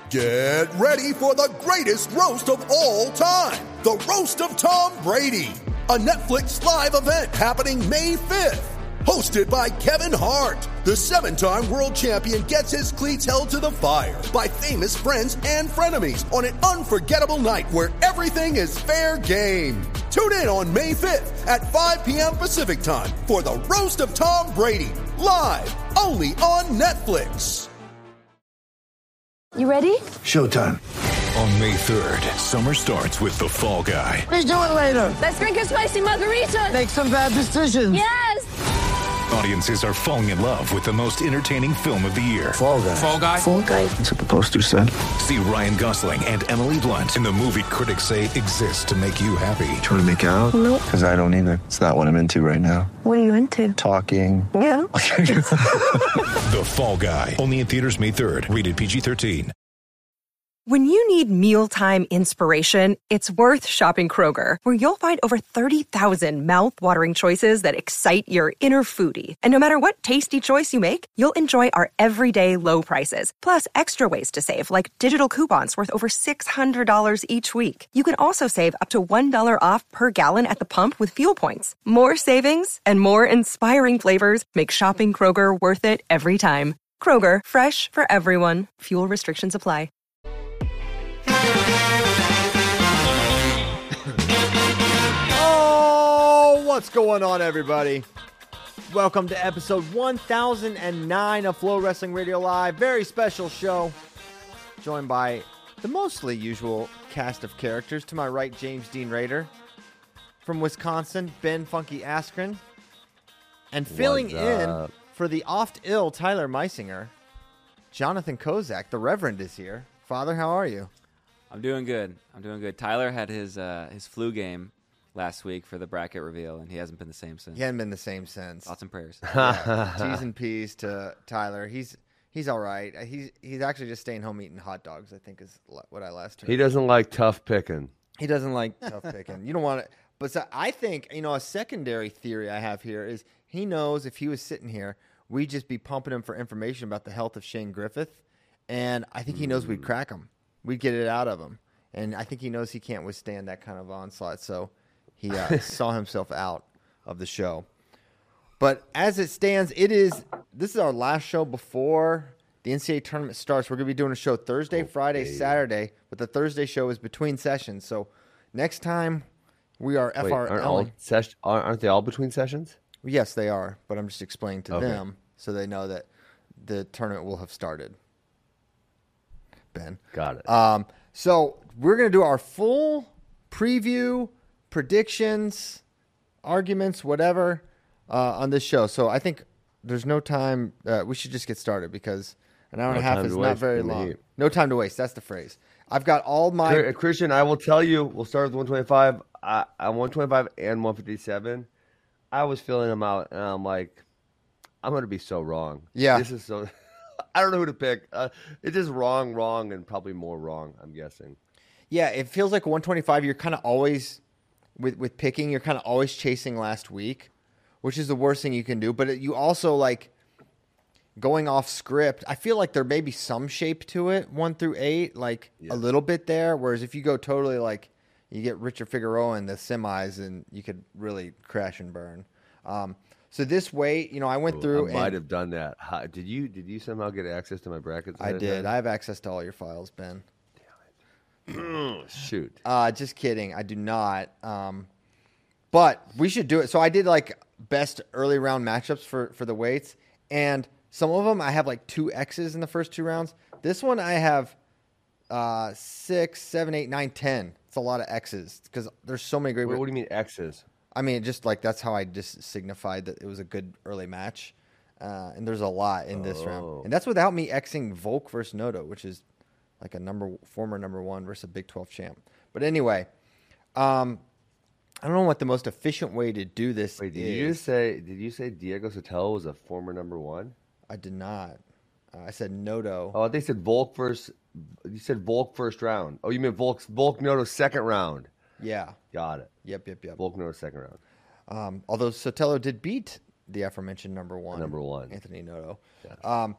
Get ready for the greatest roast of all time, the Roast of Tom Brady, a Netflix live event happening May 5th. Hosted by Kevin Hart, the 7-time world champion gets his cleats held to the fire by famous friends and frenemies on an unforgettable night where everything is fair game. Tune in on May 5th at 5 p.m. Pacific time for the Roast of Tom Brady, live only on Netflix. You ready? Showtime. On May 3rd, summer starts with The Fall Guy. Let's do it later. Let's drink a spicy margarita. Make some bad decisions. Yes! Audiences are falling in love with the most entertaining film of the year. Fall Guy. Fall Guy? Fall guy. That's what the poster said. See Ryan Gosling and Emily Blunt in the movie critics say exists to make you happy. Trying to make it out? Nope. Because I don't either. It's not what I'm into right now. What are you into? Talking. Yeah. The Fall Guy. Only in theaters May 3rd. Rated PG-13. When you need mealtime inspiration, it's worth shopping Kroger, where you'll find over 30,000 mouth-watering choices that excite your inner foodie. And no matter what tasty choice you make, you'll enjoy our everyday low prices, plus extra ways to save, like digital coupons worth over $600 each week. You can also save up to $1 off per gallon at the pump with fuel points. More savings and more inspiring flavors make shopping Kroger worth it every time. Kroger, fresh for everyone. Fuel restrictions apply. What's going on, everybody? Welcome to episode 1009 of Flow Wrestling Radio Live. Very special show. Joined by the mostly usual cast of characters. To my right, James Dean Rader. From Wisconsin, Ben Funky Askren. And filling in for the oft-ill Tyler Meisinger, Jonathan Kozak, the Reverend, is here. Father, how are you? I'm doing good. Tyler had his flu game last week for the bracket reveal, and he hasn't been the same since. He hasn't been the same since. Thoughts and prayers. Yeah, T's and P's to Tyler. He's all right. He's actually just staying home eating hot dogs, I think is what I last heard. He doesn't like tough picking. He doesn't like tough picking. You don't want it. But so I think, a secondary theory I have here is he knows if he was sitting here, we'd just be pumping him for information about the health of Shane Griffith, and I think he knows we'd crack him. We'd get it out of him. And I think he knows he can't withstand that kind of onslaught, so he saw himself out of the show. But as it stands, this is our last show before the NCAA tournament starts. We're going to be doing a show Thursday, Friday, Saturday, but the Thursday show is between sessions. So next time we are FRL. Aren't they all between sessions? Yes, they are, but I'm just explaining to them so they know that the tournament will have started. Ben. Got it. So we're going to do our full preview, predictions, arguments, whatever, on this show. So I think there's no time. We should just get started because an hour and a half is not very long. No time to waste. That's the phrase. I've got all my... Christian, I will tell you, we'll start with 125. On 125 and 157, I was filling them out, and I'm like, I'm going to be so wrong. Yeah. This is so... I don't know who to pick. It's just wrong, and probably more wrong, I'm guessing. Yeah, it feels like 125, you're kind of always, with picking, you're kind of always chasing last week, which is the worst thing you can do. But you also, going off script, I feel like there may be some shape to it, 1 through 8, a little bit there. Whereas if you go totally, you get Richard Figueroa in the semis, and you could really crash and burn. So this way, I went through. I might have done that. Did you somehow get access to my brackets? I did. I have access to all your files, Ben. Damn it. Shoot. Just kidding. I do not. But we should do it. So I did best early round matchups for the weights, and some of them I have 2 X's in the first 2 rounds. This one I have 6, 7, 8, 9, 10. It's a lot of X's because there's so many great. What do you mean X's? I mean, just that's how I just signified that it was a good early match. And there's a lot in this round. And that's without me Xing Volk versus Noto, which is a former number 1 versus a Big 12 champ. But anyway, I don't know what the most efficient way to do this is. Did you say Diego Sotelo was a former number 1? I did not. I said Noto. Oh, they said Volk first. You said Volk first round. Oh, you mean Volk Noto second round. Yeah. Got it. Yep. Volk Noto second round. Although Sotelo did beat the aforementioned number 1. Number 1. Anthony Noto. Yes.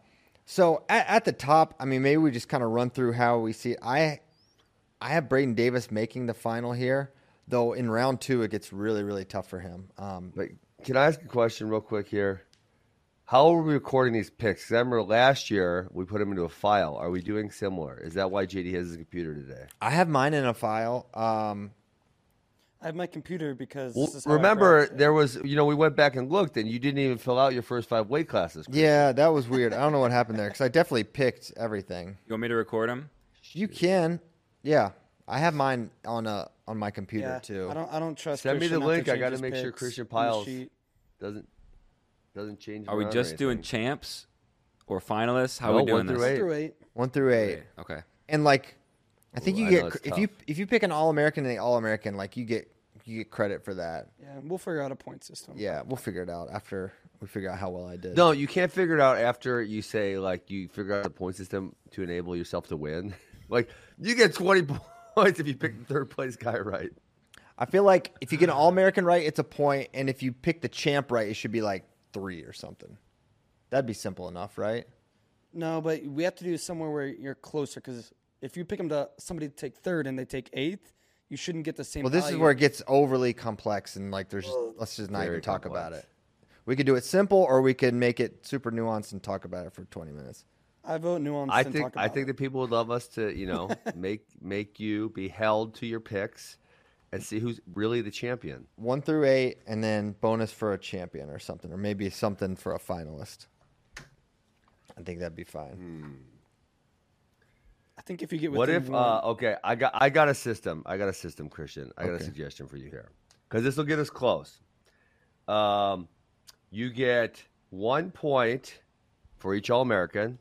So at the top, I mean, maybe we just kind of run through how we see it. I have Braden Davis making the final here, though in round 2 it gets really, really tough for him. But can I ask a question real quick here? How are we recording these picks? 'Cause I remember last year we put them into a file. Are we doing similar? Is that why JD has his computer today? I have mine in a file. I have my computer because Well, this is how I remember, practice. there was, we went back and looked, and you didn't even fill out your first 5 weight classes. Chris. Yeah, that was weird. I don't know what happened there because I definitely picked everything. You want me to record them? You can, yeah. I have mine on my computer Yeah, too. I don't trust. Send me the Christian not link. I change got to his make sure picks Christian on the Piles sheet. doesn't change. Are we around or just doing anything. champs or finalists? How No, are we doing 1 through this? 8. Through 8. 1 through 8. Okay. And like, I think Ooh, you I know get it's if you pick an All-American and an All-American, like you get credit for that. Yeah, we'll figure out a point system. Yeah, we'll figure it out after we figure out how well I did. No, you can't figure it out after you say, like, you figure out the point system to enable yourself to win. Like, you get 20 points if you pick the third place guy right. I feel like if you get an All-American right, it's a point, and if you pick the champ right, it should be like 3 or something. That'd be simple enough, right? No, but we have to do somewhere where you're closer because if you pick them to somebody to take 3rd and they take 8th, you shouldn't get the same. Well, this is value. where it gets overly complex, and like there's let's just not Very even talk complex. about it. We could do it simple, or we could make it super nuanced and talk about it for 20 minutes. I vote nuance. I and think talk about that it. people would love us to, make you be held to your picks and see who's really the champion. 1 through 8, and then bonus for a champion or something, or maybe something for a finalist. I think that'd be fine. I think if you get What within if? one, Okay, I got a system. Christian. I got a Okay. suggestion for you here because this will get us close. You get 1 point for each All-American,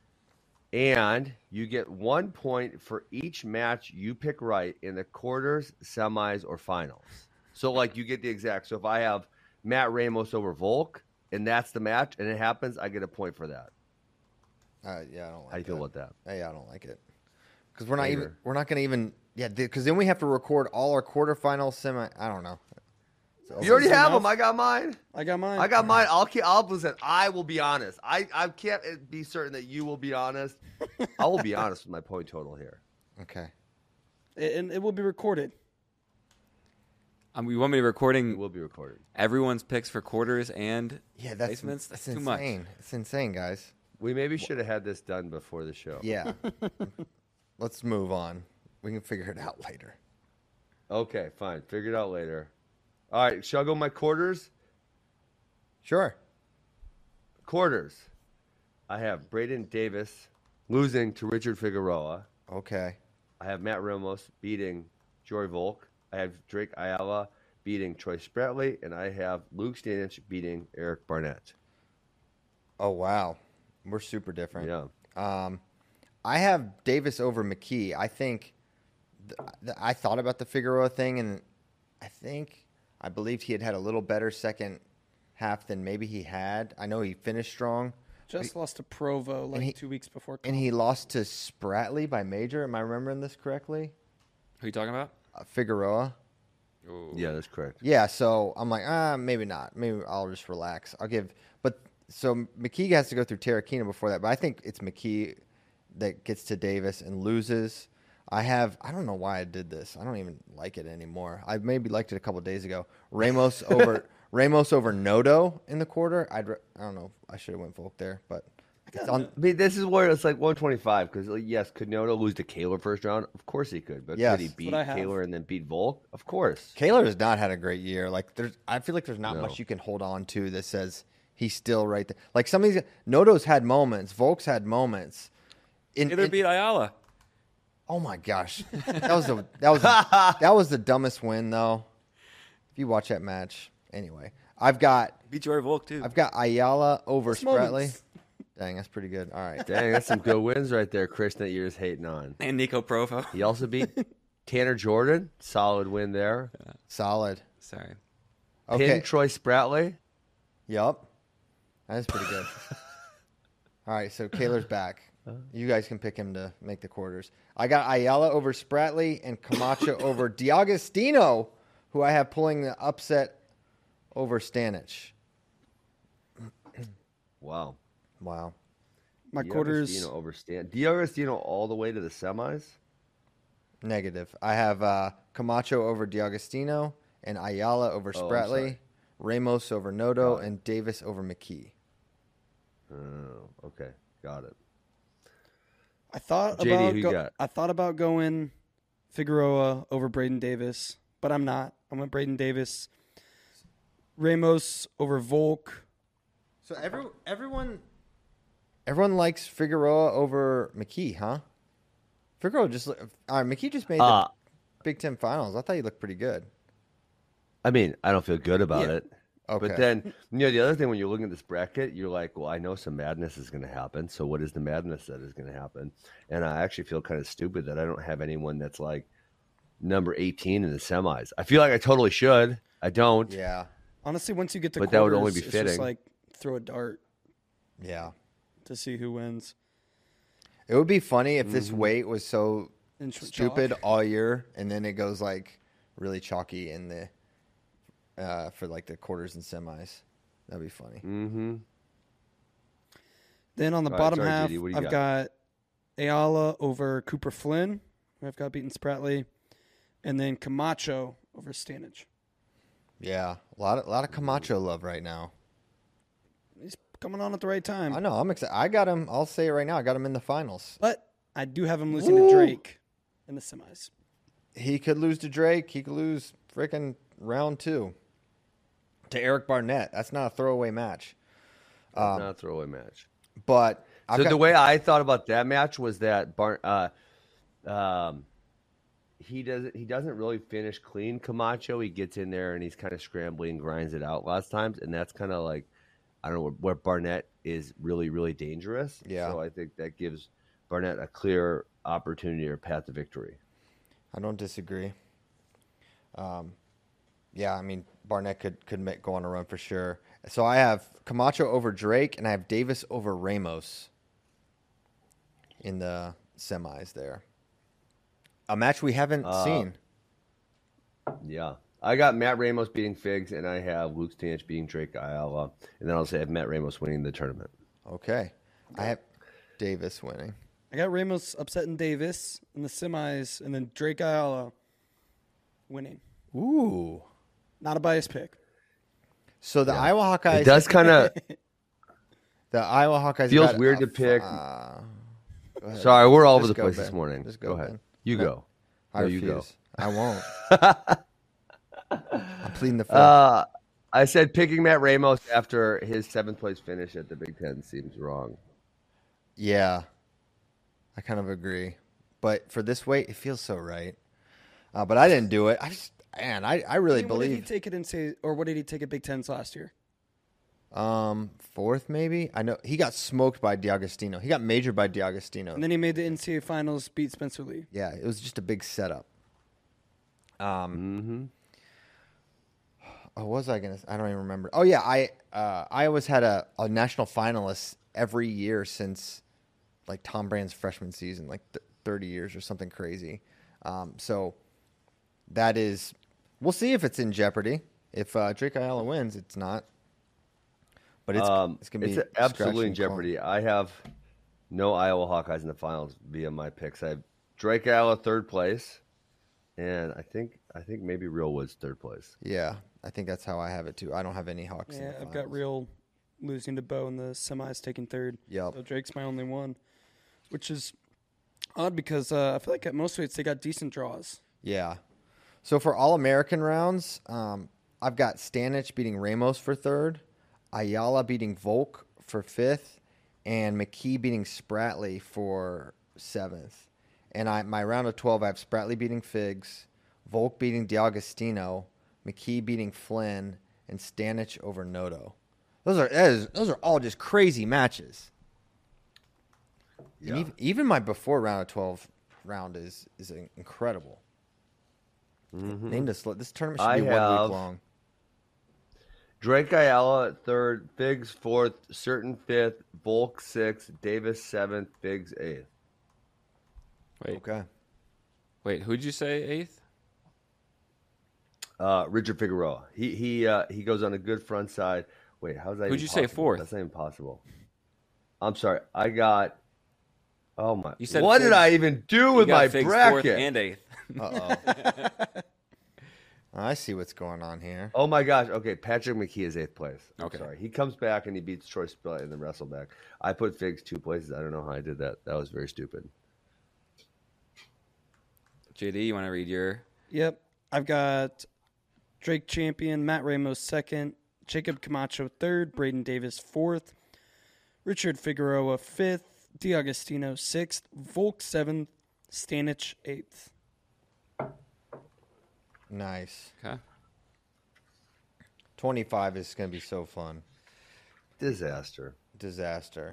and you get 1 point for each match you pick right in the quarters, semis, or finals. So, like, you get the exact. So, if I have Matt Ramos over Volk, and that's the match, and it happens, I get a point for that. Yeah, I don't like How you feel that. about that? Yeah, I don't like it because we're not Later. going to even because then we have to record all our quarterfinals, semi. I don't know. So, You already Is it have enough? them. I got mine. I got mine. I'll listen. I will be honest. I can't be certain that you will be honest. I will be honest with my point total here. okay. And it will be recorded. You want me to It recording will be recorded. everyone's picks for quarters and Yeah, that's placements? That's too insane. much. It's insane, guys. We maybe should have had this done before the show. Yeah. Let's move on. We can figure it out later. Okay, fine. Figure it out later. All right, shall I go my quarters? Sure. Quarters. I have Braden Davis losing to Richard Figueroa. Okay. I have Matt Ramos beating Jory Volk. I have Drake Ayala beating Troy Spratley, and I have Luke Stanich beating Eric Barnett. Oh, wow. We're super different. Yeah. I have Davis over McKee. I think I thought about the Figueroa thing, and I believed he had a little better second half than maybe he had. I know he finished strong, Just lost to Provo like 2 weeks before. and he lost to Spratley by major. Am I remembering this correctly? Who are you talking about? Figueroa. Yeah, that's correct. Yeah, so I'm like, maybe not. Maybe I'll just relax. So McKee has to go through Terrakina before that, but I think it's McKee that gets to Davis and loses. I don't know why I did this. I don't even like it anymore. I maybe liked it a couple days ago. Ramos over Noto in the quarter. I don't know. I should have went Volk there, but it's on. I mean, this is where it's like 125 because, yes, could Noto lose to Kaler first round? Of course he could. But Yes. could he beat what I have. Kaler and then beat Volk? Of course. Kaler has not had a great year. Like I feel like there's not No. much you can hold on to that says he's still right there. Like some of these, Noto's had moments. Volk's had moments. Taylor beat Ayala. Oh my gosh, that was the dumbest win though. If you watch that match, anyway, I've got Beat Jory Volk, too. Ayala over Just Spratley. moments. Dang, that's pretty good. All right, Dang, that's some good wins right there, Chris, that you're just hating on. And Nico Provo. He also beat Tanner Jordan. Solid win there. solid. Sorry. Okay, Pinned Troy Spratley. yup, that's pretty good. All right, so Kaler's back. You guys can pick him to make the quarters. I got Ayala over Spratley and Camacho over D'Agostino, who I have pulling the upset over Stanich. Wow. Wow. My quarters. D'Agostino over D'Agostino all the way to the semis. Negative. I have Camacho over D'Agostino and Ayala over Spratley, Ramos over Noto, and Davis over McKee. Oh, okay. Got it. I thought JD, who you got? I thought about going Figueroa over Braden Davis, but I'm not. I went Braden Davis. Ramos over Volk. So everyone likes Figueroa over McKee, huh? Figueroa McKee just made the Big Ten Finals. I thought he looked pretty good. I mean, I don't feel good about it. Okay. But then, the other thing when you're looking at this bracket, you're like, well, I know some madness is going to happen. So what is the madness that is going to happen? And I actually feel kind of stupid that I don't have anyone that's like number 18 in the semis. I feel like I totally should. I don't. Yeah. Honestly, once you get to But quarters, that would only be it's fitting. just like throw a dart. Yeah. To see who wins. It would be funny if this weight was so And stupid chalk. all year, and then it goes like really chalky in the for like the quarters and semis. That'd be funny. Mm-hmm. Then on the All right, bottom sorry, half, JD, what do you I've got Ayala over Cooper Flynn, who I've got beating Spratley, and then Camacho over Stanich. Yeah, a lot of Camacho love right now. He's coming on at the right time. I know. I'm excited. I got him. I'll say it right now. I got him in the finals. But I do have him losing to Drake in the semis. He could lose to Drake. He could lose freaking round 2 to Eric Barnett. That's not a throwaway match. Not a throwaway match. But the way I thought about that match was that he doesn't really finish clean Camacho. He gets in there and he's kind of scrambling, grinds it out lots of times, and that's kind of like, I don't know, where Barnett is really, really dangerous. Yeah. So I think that gives Barnett a clear opportunity or path to victory. I don't disagree. Yeah, I mean, Barnett could go on a run for sure. So I have Camacho over Drake, and I have Davis over Ramos in the semis there. A match we haven't seen. Yeah. I got Matt Ramos beating Figs, and I have Luke Stanich beating Drake Ayala. And then I'll say I have Matt Ramos winning the tournament. Okay. I have Davis winning. I got Ramos upsetting Davis in the semis, and then Drake Ayala winning. Ooh. Not a biased pick. So the Iowa Hawkeyes. It does kind of the Iowa Hawkeyes feels got weird to pick. Go ahead. Sorry, we're all over Just the go, place Ben. this morning. Just go ahead. Ben. You go. I No, refuse. you go. I won't. I'm pleading the fifth. I said picking Matt Ramos after his 7th place finish at the Big Ten seems wrong. Yeah, I kind of agree. But for this weight, it feels so right. But I didn't do it. I really What did he believe. take it in say, or what did he take at Big Tens last year? 4th maybe. I know he got smoked by D'Agostino. He got majored by D'Agostino. And then he made the NCAA finals, beat Spencer Lee. Yeah, it was just a big setup. What was I gonna? I don't even remember. Oh yeah, Iowa's had a national finalist every year since like Tom Brand's freshman season, like 30 years or something crazy. So that is, we'll see if it's in jeopardy. If Drake Ayala wins, it's not. But it's gonna be absolutely in scratch and jeopardy. I have no Iowa Hawkeyes in the finals via my picks. I have Drake Ayala 3rd place, and I think maybe Real Woods 3rd place. Yeah, I think that's how I have it too. I don't have any Hawks. in Yeah, the I've got finals. Real losing to Bo in the semis, taking 3rd. Yep. So Drake's my only one, which is odd because I feel like at most weights they got decent draws. Yeah. So for all American rounds, I've got Stanich beating Ramos for 3rd, Ayala beating Volk for 5th, and McKee beating Spratley for 7th. And my round of 12, I have Spratley beating Figs, Volk beating D'Agostino, McKee beating Flynn, and Stanich over Noto. Those are all just crazy matches. Yeah. And even my before round of 12 round is incredible. Name this tournament should be 1 have week long. Drake Ayala 3rd, Figs 4th, Certain 5th, Volk 6th, Davis 7th, Figs 8th. Okay. Wait, who'd you say 8th? Richard Figueroa. He goes on a good front side. Wait, how's that? Who'd even you say possible? 4th? That's not even possible. I'm sorry. I got. Oh my! You said what did Figs. I even do You with got my Figs bracket? 4th and 8th. Uh-oh. I see what's going on here. Oh my gosh! Okay, Patrick McKee is 8th place. I'm Okay. sorry. He comes back and he beats Troy Spillett in the wrestleback. I put Figs 2 places. I don't know how I did that. That was very stupid. JD, you want to read your? Yep. I've got Drake Champion, Matt Ramos 2nd, Jacob Camacho 3rd, Braden Davis 4th, Richard Figueroa 5th, D'Agostino 6th, Volk 7th, Stanich 8th. Nice. Okay. 25 is going to be so fun. Disaster. Disaster.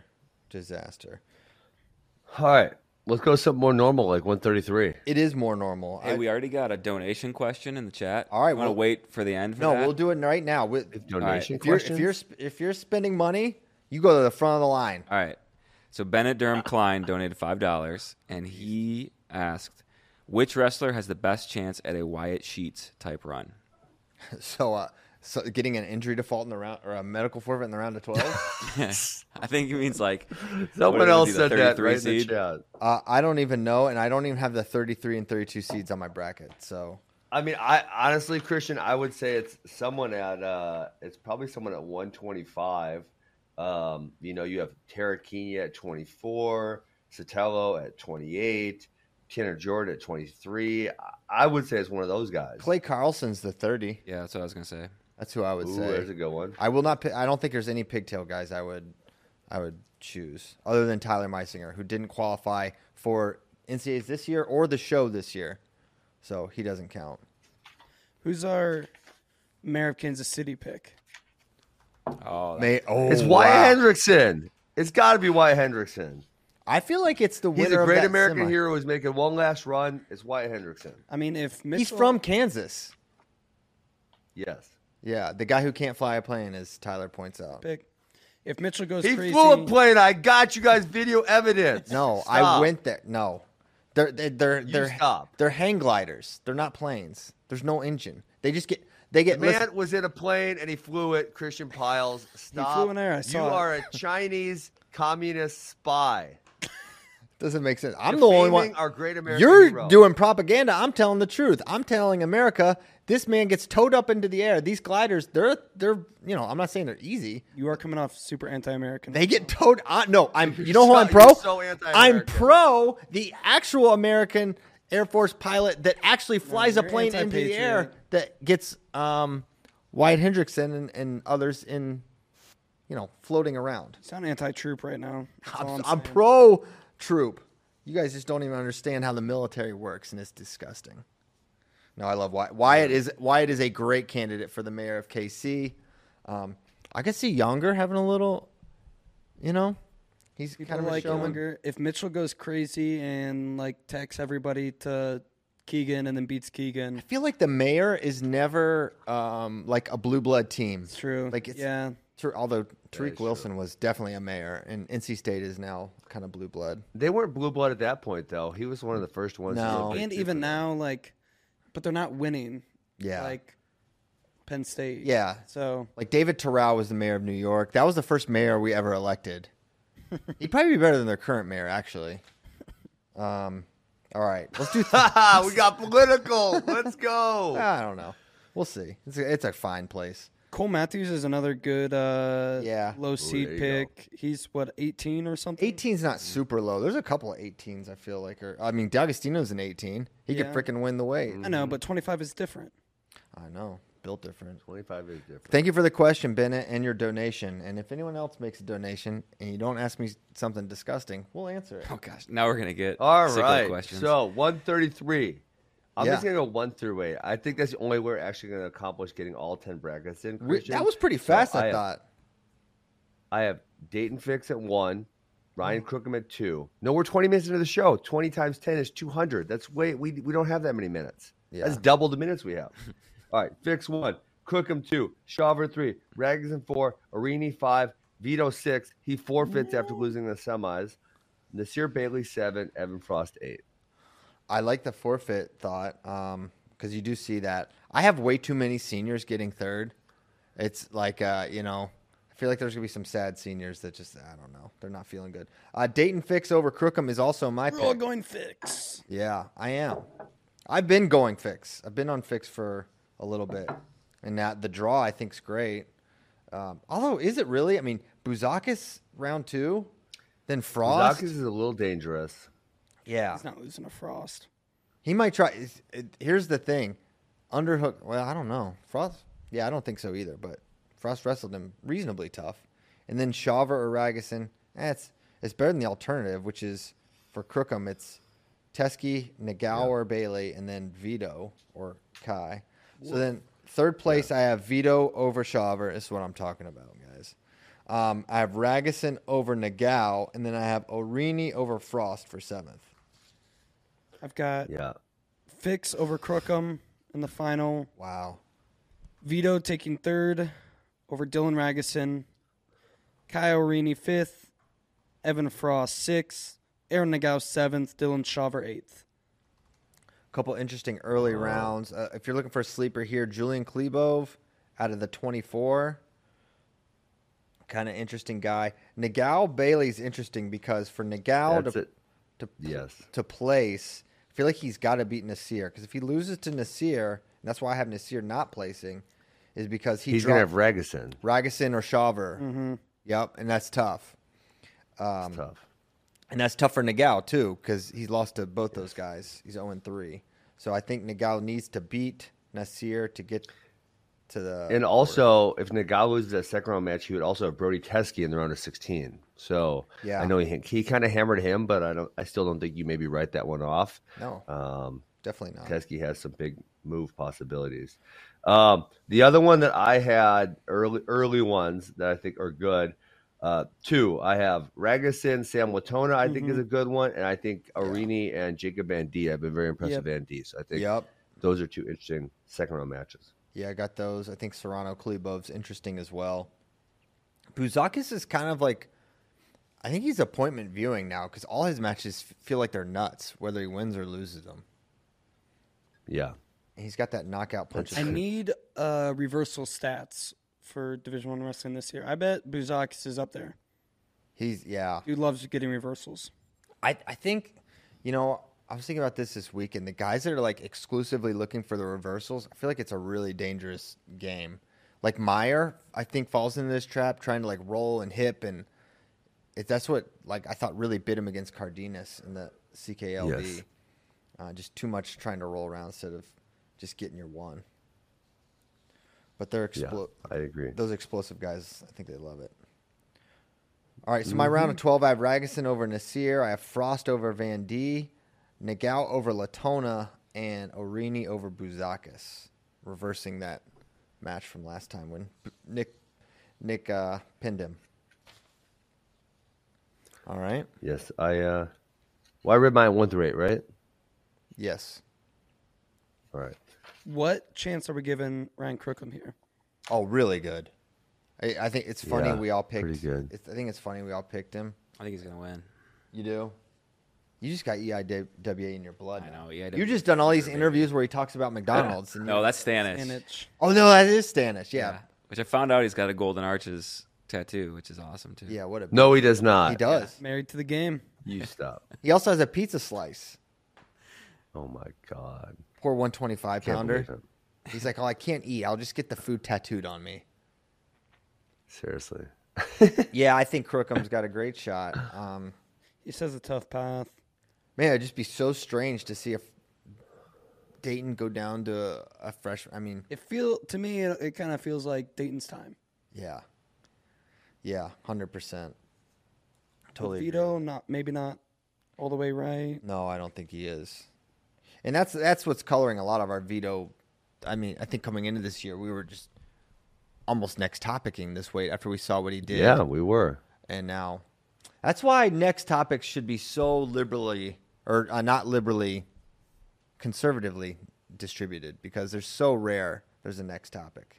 All right, let's go something more normal, like 133. It is more normal. Hey, we already got a donation question in the chat. All right, want to well- wait for the end for No, that? we'll do it right now. Donation If you're questions? if you're spending money, you go to the front of the line. All right. So Bennett Durham Klein donated $5, and he asked, which wrestler has the best chance at a Wyatt Sheets type run? So getting an injury default in the round or a medical forfeit in the round of 12. I think it means like Someone what is else he, the said that 33 right in the seed? chat. I don't even know, and I don't even have the 33 and 32 seeds on my bracket. So I mean, I honestly, Christian, I would say it's someone at it's probably someone at 125. You have Tarakini at 24, Sotelo at 28, Tanner Jordan at 23. I would say it's one of those guys. Clay Carlson's the 30. Yeah, that's what I was gonna say. That's who I would Ooh, say. there's a good one. I will not. I don't think there's any pigtail guys I would choose other than Tyler Meisinger, who didn't qualify for NCAAs this year or the show this year, so he doesn't count. Who's our mayor of Kansas City pick? Oh, It's Wyatt Hendrickson. It's got to be Wyatt Hendrickson. I feel like it's the winner He's a of great that American semi. hero who's making one last run. It's Wyatt Hendrickson. I mean, if Mitchell, He's from Kansas. Yes. Yeah, the guy who can't fly a plane, as Tyler points out. pick, if Mitchell goes He crazy, flew a plane. I got you guys video evidence. No, Stop. I went there. No, they're stop. They're hang gliders. They're not planes. There's no engine. They get. The man listen, was in a plane and he flew it. Christian Piles. Stop. flew in there, I You saw it. are a Chinese communist spy. doesn't make sense. I'm the only one. Defaming our great American You're hero. doing propaganda. I'm telling the truth. I'm telling America this man gets towed up into the air. These gliders, they're I'm not saying they're easy. you are coming off super anti-American. They get towed on. No, you know who I'm You're pro? so anti-American. I'm pro the actual American Air Force pilot that actually flies a you're plane into the air anti-patriot. that gets Wyatt Hendrickson and others in, floating around. You sound anti-troop right now. That's all I'm saying. pro troop. You guys just don't even understand how the military works, and it's disgusting. No, I love Wyatt. Wyatt is a great candidate for the mayor of KC. I could see Younger having a little, he's People kind of like a showman. Younger. If Mitchell goes crazy and takes everybody to Keegan and then beats Keegan, I feel like the mayor is never like a blue blood team. it's true. Like it's yeah. true. Although Tariq Wilson was definitely a mayor, and NC State is now kind of blue blood. They weren't blue blood at that point, though. He was one of the first ones. to No. go big And two even for them. now, but they're not winning. Yeah. Like Penn State. Yeah. So Like David Terrell was the mayor of New York. That was the first mayor we ever elected. He'd probably be better than their current mayor, actually. All right, let's do. we got political. Let's go. I don't know. We'll see. It's a fine place. Cole Matthews is another good low seed there you pick. He's 18 or something. 18's not super low. There's a couple of 18s I feel like. D'Agostino's an 18. He could Yeah. freaking win the weight. I know, but 25 is different. I know. Built different. 25 is different. Thank you for the question, Bennett, and your donation. And if anyone else makes a donation and you don't ask me something disgusting, we'll answer it. Oh gosh, now we're gonna get All sicko right. questions. So 133. I'm Yeah. just gonna go 1 through 8. I think that's the only way we're actually gonna accomplish getting all 10 brackets in. Christian. That was pretty So fast, I thought. I have Dayton Fix at 1, Ryan Crookham at 2. No, we're 20 minutes into the show. 20 times 10 is 200. That's we don't have that many minutes. Yeah. That's double the minutes we have. All right, Fix 1, Crookham 2, Shawver 3, Ragusan 4, Arini 5, Vito 6. He forfeits after losing the semis. Nasir Bailey 7, Evan Frost 8. I like the forfeit thought because you do see that. I have way too many seniors getting third. It's like, I feel like there's going to be some sad seniors that just, I don't know. They're not feeling good. Dayton Fix over Crookham is also my We're pick. all going Fix. Yeah, I am. I've been going Fix. I've been on Fix for a little bit. And the draw, I think, is great. Although, is it really? I mean, Bouzakis round 2, then Frost. Bouzakis is a little dangerous. Yeah. He's not losing to Frost. He might try. Here's the thing. Underhook, well, I don't know. Frost, yeah, I don't think so either, but Frost wrestled him reasonably tough. And then Shaver or Ragusin, it's better than the alternative, which is for Crookham, it's Teskey, Nagao or Bailey, and then Vito or Kai. So then third place, I have Vito over Shaver. This is what I'm talking about, guys. I have Ragusin over Nagao, and then I have Orini over Frost for 7th. I've got Yeah. Fix over Crookham in the final. Wow. Vito taking 3rd over Dylan Ragusin. Kai Orini 5th. Evan Frost 6th. Aaron Nagao 7th. Dylan Shaver 8th. Couple interesting early rounds. If you're looking for a sleeper here, Julian Klebov out of the 24. Kind of interesting guy. Nagao Bailey's interesting because for Nagao to place, I feel like he's got to beat Nasir. Because if he loses to Nasir, and that's why I have Nasir not placing, is because he's going to have Ragusin. Ragusin or Shaver. Mm-hmm. Yep, and that's tough. It's tough. And that's tough for Nagao, too, because he's lost to both those guys. He's 0-3. So I think Nagao needs to beat Nasir to get to the... And also, if Nagao loses that second round match, he would also have Brody Teskey in the round of 16. So yeah. I know he kind of hammered him, but I still don't think you maybe write that one off. No, definitely not. Teskey has some big move possibilities. The other one that I had, early ones that I think are good, 2, I have Ragusin, Sam Watona, I think is a good one, and I think Orini and Jacob Van D. I've been very impressed with Van D. So I think those are 2 interesting second round matches. Yeah, I got those. I think Serrano Klebov's interesting as well. Bouzakis is kind of like, I think he's appointment viewing now because all his matches feel like they're nuts, whether he wins or loses them. Yeah. He's got that knockout punch. I need reversal stats for Division I wrestling this year. I bet Bouzakis is up there. Dude loves getting reversals. I think, I was thinking about this weekend. The guys that are like exclusively looking for the reversals, I feel like it's a really dangerous game. Like Meyer, I think falls into this trap, trying to like roll and hip, and that's what like I thought really bit him against Cardenas in the CKLB. Yes. Just too much trying to roll around instead of just getting your one. But they're I agree. Those explosive guys, I think they love it. All right, so my round of 12, I have Ragusin over Nasir. I have Frost over Van D. Nagao over Latona, and Orini over Bouzakis, reversing that match from last time when Nick pinned him. All right. Yes, I read mine 1 through 8, right? Yes. All right. What chance are we giving Ryan Crookham here? Oh, really good. I think it's funny we all picked. Pretty good. I think it's funny we all picked him. I think he's gonna win. You do? You just got EIWA in your blood. I know. EIWA. You've just done all these interviews where he talks about McDonald's. No, that's Stanich. Oh, no, that is Stanich. Yeah. Which I found out he's got a Golden Arches tattoo, which is awesome, too. Yeah, what a... No, he does not. He does. Married to the game. You stop. He also has a pizza slice. Oh, my God. Poor 125-pounder. Can't believe it. He's like, I can't eat. I'll just get the food tattooed on me. Seriously. Yeah, I think Crookham's got a great shot. He says a tough path. Man, it'd just be so strange to see if Dayton go down to a fresh. I mean, To me, it kind of feels like Dayton's time. Yeah. Yeah, 100%. Totally. Vito, maybe not all the way right. No, I don't think he is. And that's what's coloring a lot of our Vito. I mean, I think coming into this year, we were just almost next topicing this weight after we saw what he did. Yeah, we were. And now, that's why next topics should be so liberally, or not liberally, conservatively distributed, because they're so rare. There's a next topic.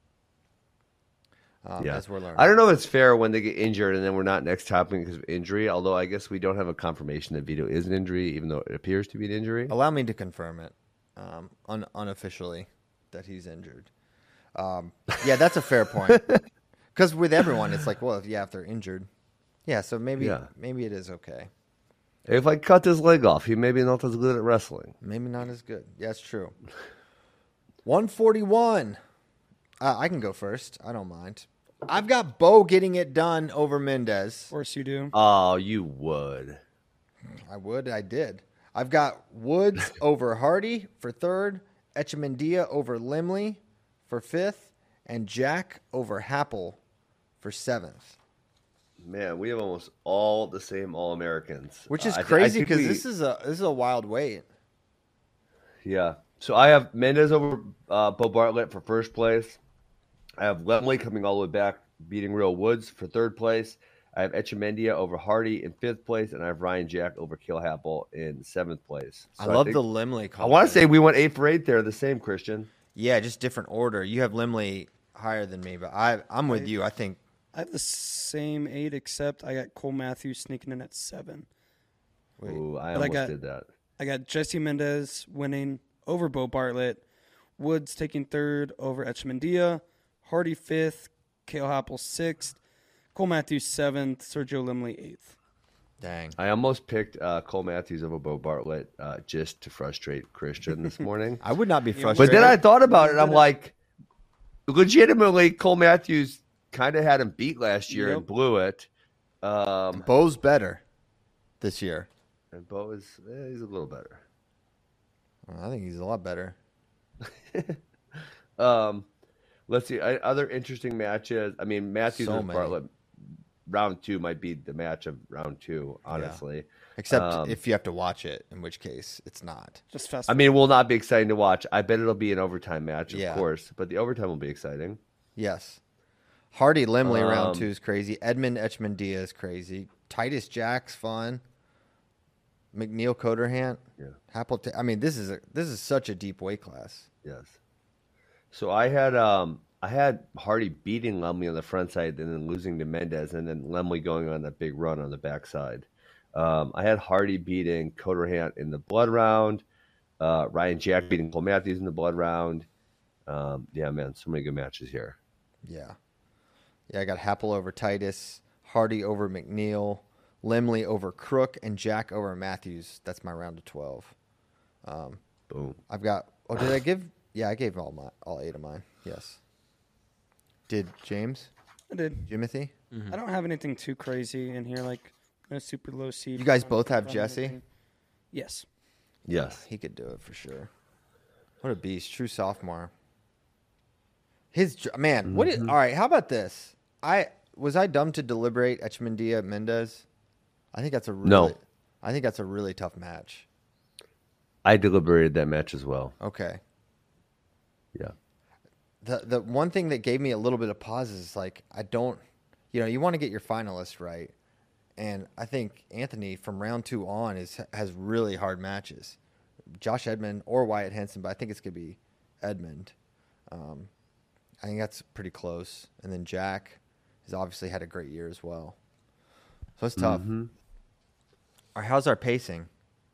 As we're learning. I don't know if it's fair when they get injured and then we're not next topic because of injury, although I guess we don't have a confirmation that Vito is an injury, even though it appears to be an injury. Allow me to confirm it unofficially that he's injured. Yeah, that's a fair point. Because with everyone, it's like, well, if they're injured. Yeah, so maybe it is okay. If I cut his leg off, he may be not as good at wrestling. Maybe not as good. Yeah, that's true. 141. I can go first. I don't mind. I've got Bo getting it done over Mendez. Of course you do. Oh, you would. I would. I did. I've got Woods over Hardy for third, Echemendia over Limley for fifth, and Jack over Happel for seventh. Man, we have almost all the same All-Americans. Which is crazy because this is a wild weight. Yeah. So I have Mendez over Bo Bartlett for first place. I have Lemley coming all the way back, beating Real Woods for third place. I have Echemendia over Hardy in fifth place, and I have Ryan Jack over Kill Happel in seventh place. So I love the Limley call. I want to say we went 8 for 8 there, the same, Christian. Yeah, just different order. You have Limley higher than me, but I'm with you. I think I have the same 8, except I got Cole Matthews sneaking in at 7. Ooh, I almost did that. I got Jesse Mendez winning over Bo Bartlett, Woods taking third over Echemendia, Hardy 5th, Cale Happel 6th, Cole Matthews 7th, Sergio Limley 8th. Dang. I almost picked Cole Matthews over Bo Bartlett just to frustrate Christian this morning. I would not be frustrated. But then I thought about it. I'm like, legitimately, Cole Matthews kind of had him beat last year and blew it. Bo's better this year. And Bo is he's a little better. I think he's a lot better. Let's see. Other interesting matches. I mean, Matthews and Bartlett, round 2 might be the match of round 2, honestly. Yeah. Except if you have to watch it, in which case it's not. Just fast. I mean, it will not be exciting to watch. I bet it'll be an overtime match, of course. But the overtime will be exciting. Yes. Hardy Limley round 2 is crazy. Edmund Echemendia is crazy. Titus Jack's fun. McNeil Coderhant. Yeah. Happel. I mean, this is such a deep weight class. Yes. So I had Hardy beating Lemley on the front side and then losing to Mendez, and then Lemley going on that big run on the backside. I had Hardy beating Coderhant in the blood round, Ryan Jack beating Cole Matthews in the blood round. Yeah, man, so many good matches here. Yeah. Yeah, I got Happel over Titus, Hardy over McNeil, Limley over Crook, and Jack over Matthews. That's my round of 12. Boom. I've got. Oh, did I give? Yeah, I gave all 8 of mine. Yes. Did James? I did. Jimothy? Mm-hmm. I don't have anything too crazy in here, like no super low seed. You guys both have Jesse? Yes. Yes. He could do it for sure. What a beast. True sophomore. His man, Mm-hmm. what is, all right, how about this? Was I dumb to deliberate Echemendia Mendez? I think that's a really tough match. I deliberated that match as well. Okay. Yeah. The one thing that gave me a little bit of pause is like you want to get your finalists right. And I think Anthony from round 2 on has really hard matches. Josh Edmond or Wyatt Henson, but I think it's going to be Edmond. I think that's pretty close. And then Jack has obviously had a great year as well. So it's tough. Mm-hmm. All right, how's our pacing?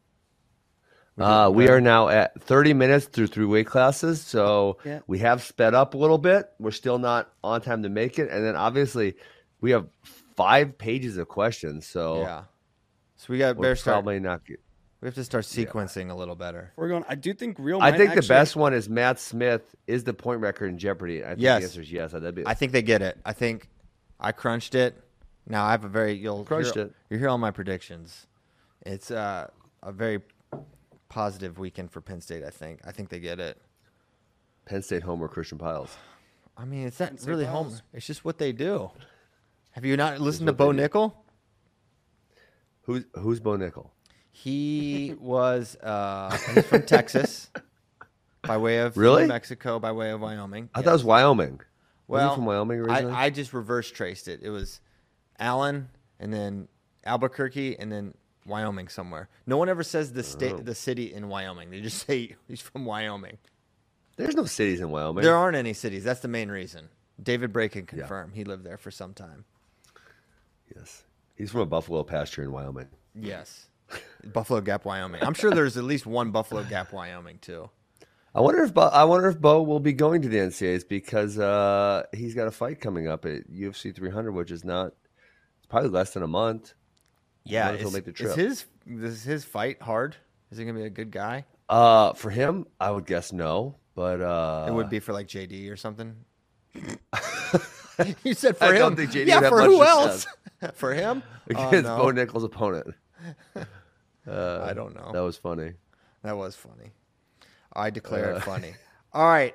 We are now at 30 minutes through 3 weight classes, so we have sped up a little bit. We're still not on time to make it. And then obviously we have 5 pages of questions. So yeah. So we got we're probably not good. We have to start sequencing a little better. We're going. I do think I think the best one is Matt Smith is the point record in Jeopardy. I think the answer is yes. I think they get it. I think I crunched it. Now I have a very you'll hear all my predictions. It's a very positive weekend for Penn State. I think they get it. Penn State homer Christian Piles. I mean, it's not really homer. It's just what they do. Have you not listened to Bo Nickel? Who's Bo Nickel? He was he's from Texas, by way of New Mexico, by way of Wyoming. I thought it was Wyoming. Well, was he from Wyoming originally? I just reverse traced it. It was Allen, and then Albuquerque, and then Wyoming somewhere. No one ever says the city in Wyoming. They just say he's from Wyoming. There's no cities in Wyoming. There aren't any cities. That's the main reason. David Bray can confirm. He lived there for some time. Yes. He's from a buffalo pasture in Wyoming. Yes. Buffalo Gap, Wyoming. I'm sure there's at least one Buffalo Gap, Wyoming, too. I wonder if Bo will be going to the NCAAs because he's got a fight coming up at UFC 300, which is not. It's probably less than a month. Yeah, he'll make the trip. Is his fight hard? Is he gonna be a good guy? For him, I would guess no, but It would be for like JD or something. You said for I him. don't think JD yeah, would have for much who to else? For him? against no. Bo Nickal's opponent. I don't know. That was funny. That was funny. I declare it funny. All right,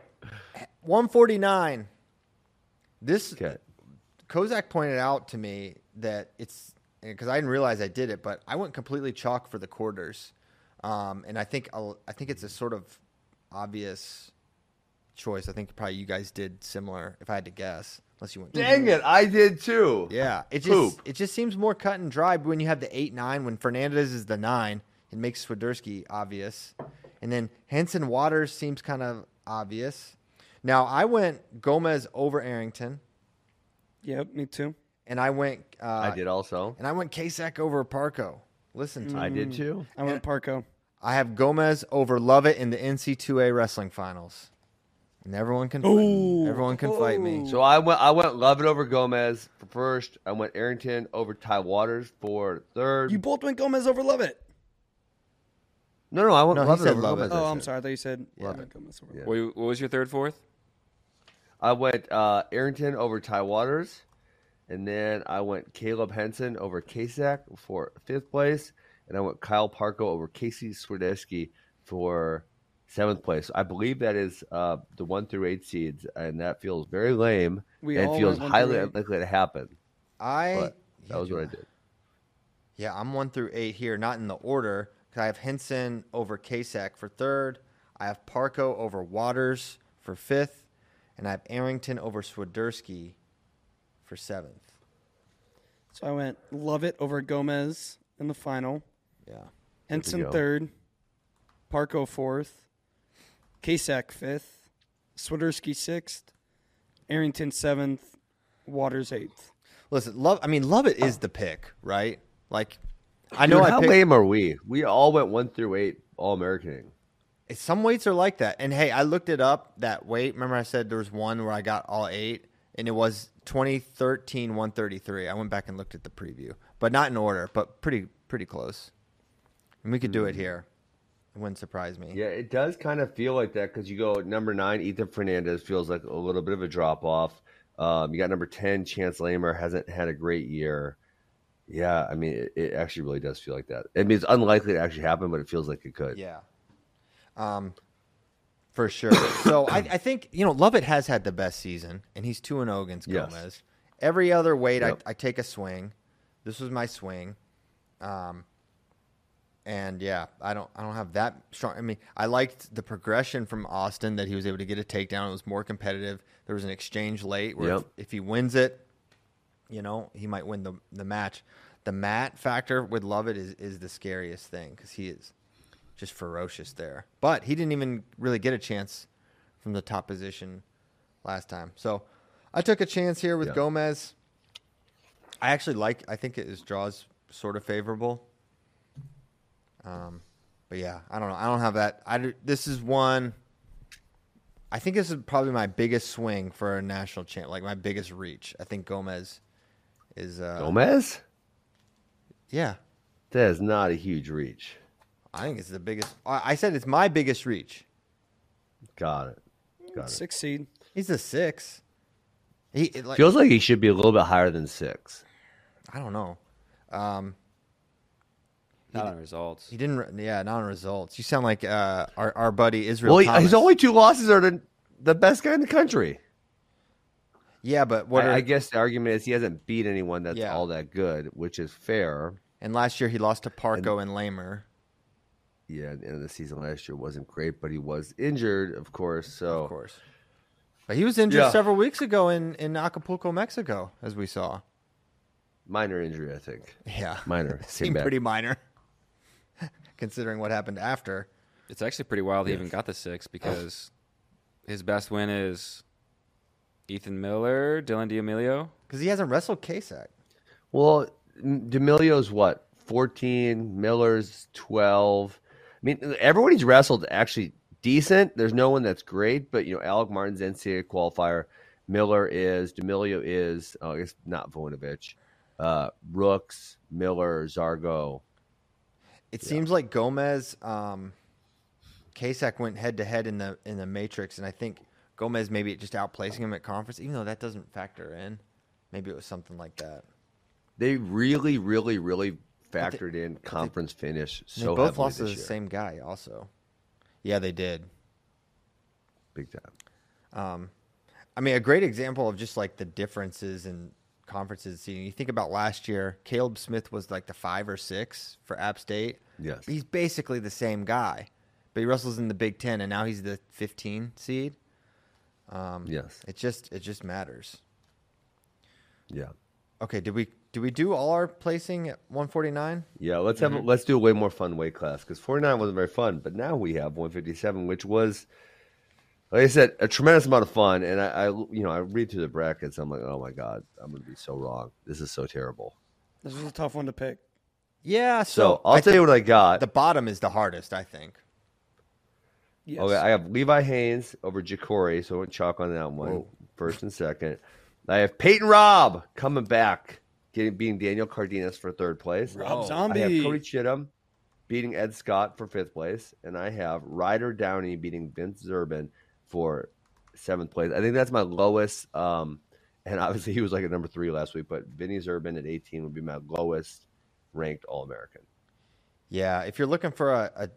149. This Okay. Kozak pointed out to me that it's because I didn't realize I did it, but I went completely chalk for the quarters, and I think it's a sort of obvious choice. I think probably you guys did similar. If I had to guess, unless you went. Dang it, I did too. Yeah, it Poop. just seems more cut and dry when you have the 8-9. When Fernandez is the 9, it makes Swiderski obvious, and then Henson Waters seems kind of obvious. Now I went Gomez over Arrington. Yep, me too. And I went. I did also. And I went Kasek over Parco. Listen to I me. did too. I went Parco. I have Gomez over Lovett in the NC2A wrestling finals. And everyone can fight me. Everyone can fight me. So I went Lovett over Gomez for first. I went Arrington over Ty Waters for third. You both went Gomez over Lovett. No, I went No, he Lovett said over Lovett. Gomez. Oh, I'm sorry. I thought you said Lovett. Gomez over Yeah. Lovett. What was your third, fourth? I went Arrington over Ty Waters. And then I went Caleb Henson over Kasek for fifth place. And I went Kyle Parco over Casey Swiderski for seventh place. I believe that is the 1 through 8 seeds, and that feels very lame We and all feels went 1 highly through 8. unlikely to happen. But that was what I did. Yeah, I'm 1 through 8 here, not in the order. 'Cause I have Henson over Kasek for third. I have Parco over Waters for fifth. And I have Arrington over Swiderski for seventh. So I went Lovett over Gomez in the final. Yeah. Henson go. third. Parco fourth. Kasek fifth. Swiderski sixth. Arrington seventh. Waters eighth. Listen, Lovett is the pick, right? Like, I know Dude, I how picked. lame are we? We all went 1 through 8 All-Americaning. Some weights are like that. And hey, I looked it up, that weight. Remember I said there was one where I got all 8, and it was 2013 133. I went back and looked at the preview, but not in order, but pretty close. And we could do it here. It wouldn't surprise me. Yeah, it does kind of feel like that because you go number 9, Ethan Fernandez feels like a little bit of a drop-off. You got number 10, Chance Lamer, hasn't had a great year. Yeah, I mean, it actually really does feel like that. I mean, it's unlikely to actually happen, but it feels like it could. Yeah. For sure. So I think, Lovett has had the best season, and he's 2-0 against Yes. Gomez. Every other weight, Yep. I take a swing. This was my swing. And yeah, I don't have that strong. I mean, I liked the progression from Austin that he was able to get a takedown. It was more competitive. There was an exchange late where Yep. if he wins it, he might win the match. The mat factor with Lovett is the scariest thing because he is just ferocious there. But he didn't even really get a chance from the top position last time. So I took a chance here with Gomez. I think his draws sort of favorable. But yeah, I don't know. I don't have that. This is one. I think this is probably my biggest swing for a national champ, like my biggest reach. I think Gomez is. Gomez? Yeah. That is not a huge reach. I think it's the biggest. I said it's my biggest reach. Got it. 6th seed. He's a 6. Feels like he should be a little bit higher than 6. I don't know. Not on results. He didn't. Yeah, not on results. You sound like our buddy Israel. Well, Thomas. his only 2 losses are to the best guy in the country. Yeah, but what? I guess the argument is he hasn't beat anyone that's Yeah. all that good, which is fair. And last year he lost to Parco and Lamer. Yeah, the end of the season last year wasn't great, but he was injured, of course. So Of course. But he was injured several weeks ago in Acapulco, Mexico, as we saw. minor injury, I think. Yeah. Minor. Seemed pretty minor, considering what happened after. It's actually pretty wild he even got the 6 because his best win is Ethan Miller, Dylan D'Amelio. Because he hasn't wrestled Kasek. Well, D'Amelio's what? 14, Miller's 12. I mean, everyone he's wrestled actually decent. There's no one that's great, but Alec Martin's NCAA qualifier. Miller is, D'Amelio is, I guess not Voinovich. Rooks, Miller, Zargo. It seems like Gomez, Kasek went head to head in the Matrix, and I think Gomez maybe just outplacing him at conference, even though that doesn't factor in. Maybe it was something like that. They really, really, really factored in conference finish. So they both heavily lost to the this year. same guy, also. Yeah, they did. Big time. I mean, a great example of just like the differences in conferences. See, you think about last year, Caleb Smith was like the 5 or 6 for App State. Yes. He's basically the same guy, but he wrestles in the Big Ten, and now he's the 15 seed. Yes. It just matters. Yeah. Okay, did we do all our placing at 149? Yeah, let's do a way more fun weight class because 49 wasn't very fun, but now we have 157, which was, like I said, a tremendous amount of fun. And I read through the brackets, I'm like, oh my god, I'm gonna be so wrong. This is so terrible. This was a tough one to pick. Yeah, So I'll tell you what I got. The bottom is the hardest, I think. Yes. Okay, I have Levi Haynes over Ja'Cory, so I went chalk on that one, first and second. I have Peyton Robb coming back, beating Daniel Cardenas for third place. Rob Zombie. I have Cody Chittum beating Ed Scott for fifth place, and I have Ryder Downey beating Vince Zurban for seventh place. I think that's my lowest, and obviously he was like at number 3 last week, but Vinny Zurban at 18 would be my lowest ranked All-American. Yeah, if you're looking for a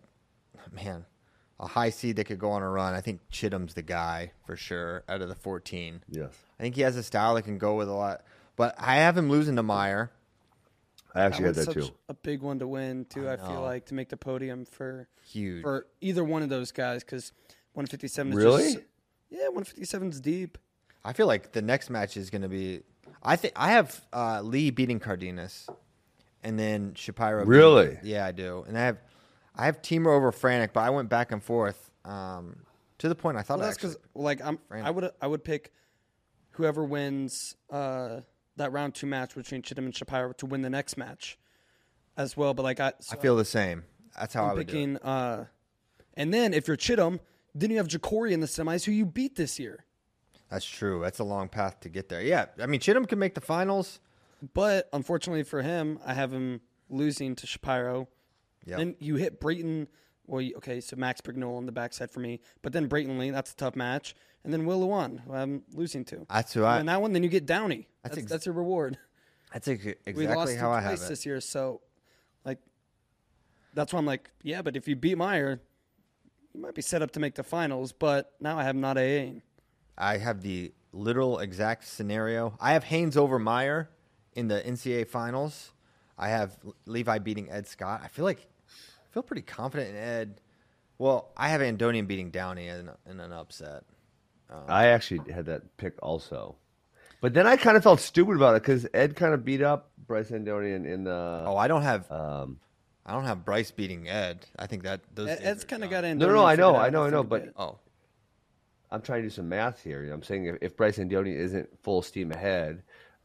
high seed that could go on a run, I think Chittum's the guy for sure out of the 14. Yes. I think he has a style that can go with a lot. But I have him losing to Meyer. I actually had That that was too. a big one to win, too, I feel know. like, to make the podium for Huge. for either one of those guys because 157 is Really? just... Yeah, 157 is deep. I feel like the next match is going to be... I have Lee beating Cardenas, and then Shapiro. Really? Yeah, I do. And I have Teamer over Franek, but I went back and forth to the point I thought Well, that's actually... because, like, I would pick whoever wins that round 2 match between Chittum and Shapiro to win the next match as well. But like I feel the same. That's how I I'm would picking. do it. And then if you're Chittum, then you have Ja'Cory in the semis, who you beat this year. That's true. That's a long path to get there. Yeah, I mean, Chittum can make the finals. But unfortunately for him, I have him losing to Shapiro. Yep. Then you hit Brayton. Well, okay, so Max Brignol on the backside for me. But then Brayton Lee, that's a tough match. And then Will Luan, who I'm losing to. That's who I... And that one, then you get Downey. That's That's your reward. That's We exactly lost how I have twice it. this year, so like that's why I'm like, yeah, but if you beat Meyer, you might be set up to make the finals. But now I have not AA. I have the literal exact scenario. I have Haynes over Meyer in the NCAA finals. I have Levi beating Ed Scott. I feel pretty confident in Ed. Well, I have Andonian beating Downey in an upset. I actually had that pick also. But then I kind of felt stupid about it because Ed kind of beat up Bryce Andonian in the... Oh, I don't have Bryce beating Ed. I think that those Ed's kind of got in. No, I know, but Oh, I'm trying to do some math here. I'm saying if Bryce Andonian isn't full steam ahead,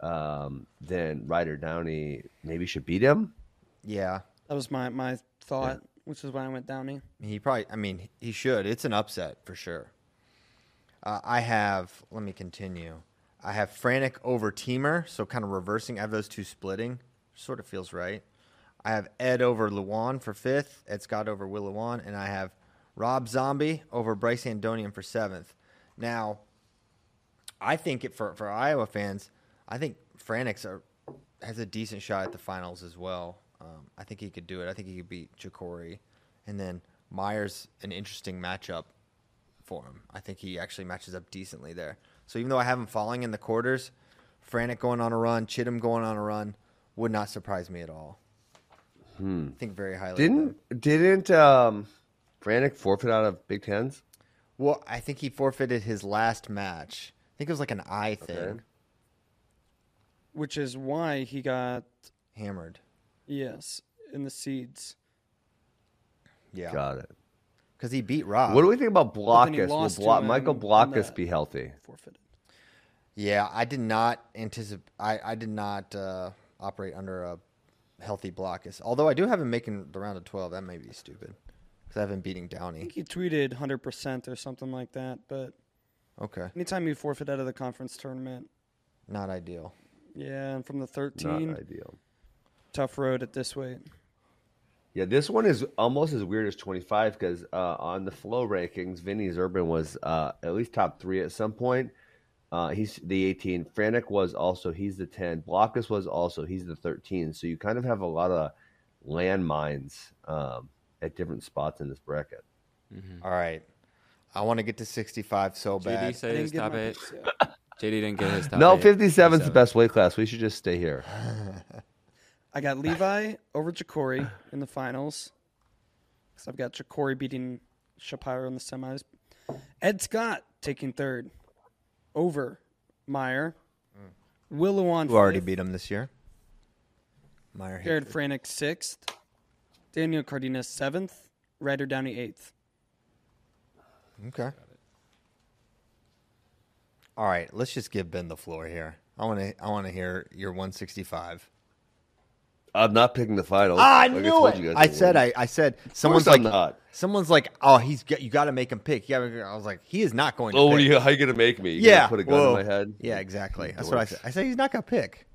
then Ryder Downey maybe should beat him. yeah. That was my thought, which is why I went Downey. He should. It's an upset for sure. Let me continue. I have Franek over Teamer, so kind of reversing. I have those two splitting. Sort of feels right. I have Ed over Luan for 5th, Ed Scott over Will Luan, and I have Rob Zombie over Bryce Andonian for 7th. Now, I think for Iowa fans, I think Franek has a decent shot at the finals as well. I think he could do it. I think he could beat Ja'Cory. And then Meyer's an interesting matchup for him. I think he actually matches up decently there. So even though I have him falling in the quarters, Franek going on a run, Chittum going on a run, would not surprise me at all. I think very highly. Didn't Franek forfeit out of Big Tens? Well, I think he forfeited his last match. I think it was like an eye thing. Okay. Which is why he got Hammered. in the seeds. Yeah. Got it. Because he beat Rob. What do we think about But then he Blockus? lost Will to him Michael in Blockus that. be healthy? Forfeited. Yeah, I did not anticipate. I did not operate under a healthy Blockus. Although I do have him making the round of 12. That may be stupid. Because I have him beating I Downey. think he tweeted 100% or something like that. But Okay. anytime you forfeit out of the conference tournament, Not ideal. yeah, and from the Not 13, ideal. tough road at this weight. Yeah, this one is almost as weird as 25 because on the flow rankings, Vinny Zerban was at least top 3 at some point. He's the 18. Franek was also, he's the 10. Blockus was also, he's the 13. So you kind of have a lot of landmines at different spots in this bracket. All right. I want to get to 65 so bad. JD said I his didn't get top my 8. picks yet. JD didn't get his top No, 8. 57 is the best weight class. We should just stay here. I got Levi over Ja'Cory in the finals. So I've got Ja'Cory beating Shapiro in the semis. Ed Scott taking third over Meyer. Willow on Who already fifth. beat him this year? Meyer Jared Hayford. Franek 6th. Daniel Cardenas 7th. Ryder Downey 8th. Okay. All right, let's just give Ben the floor here. I want to hear your 165. I'm not picking the finals. I Like knew told it. you guys I would said win. I said Of someone's course like I'm not. someone's like, "Oh, you got to make him pick." Yeah, I was like, "He is not going to Oh, pick." how you gonna make me? You Yeah. gonna put a gun Whoa. in my head? Yeah, exactly. You That's what I dorks. said. I said he's not going to pick.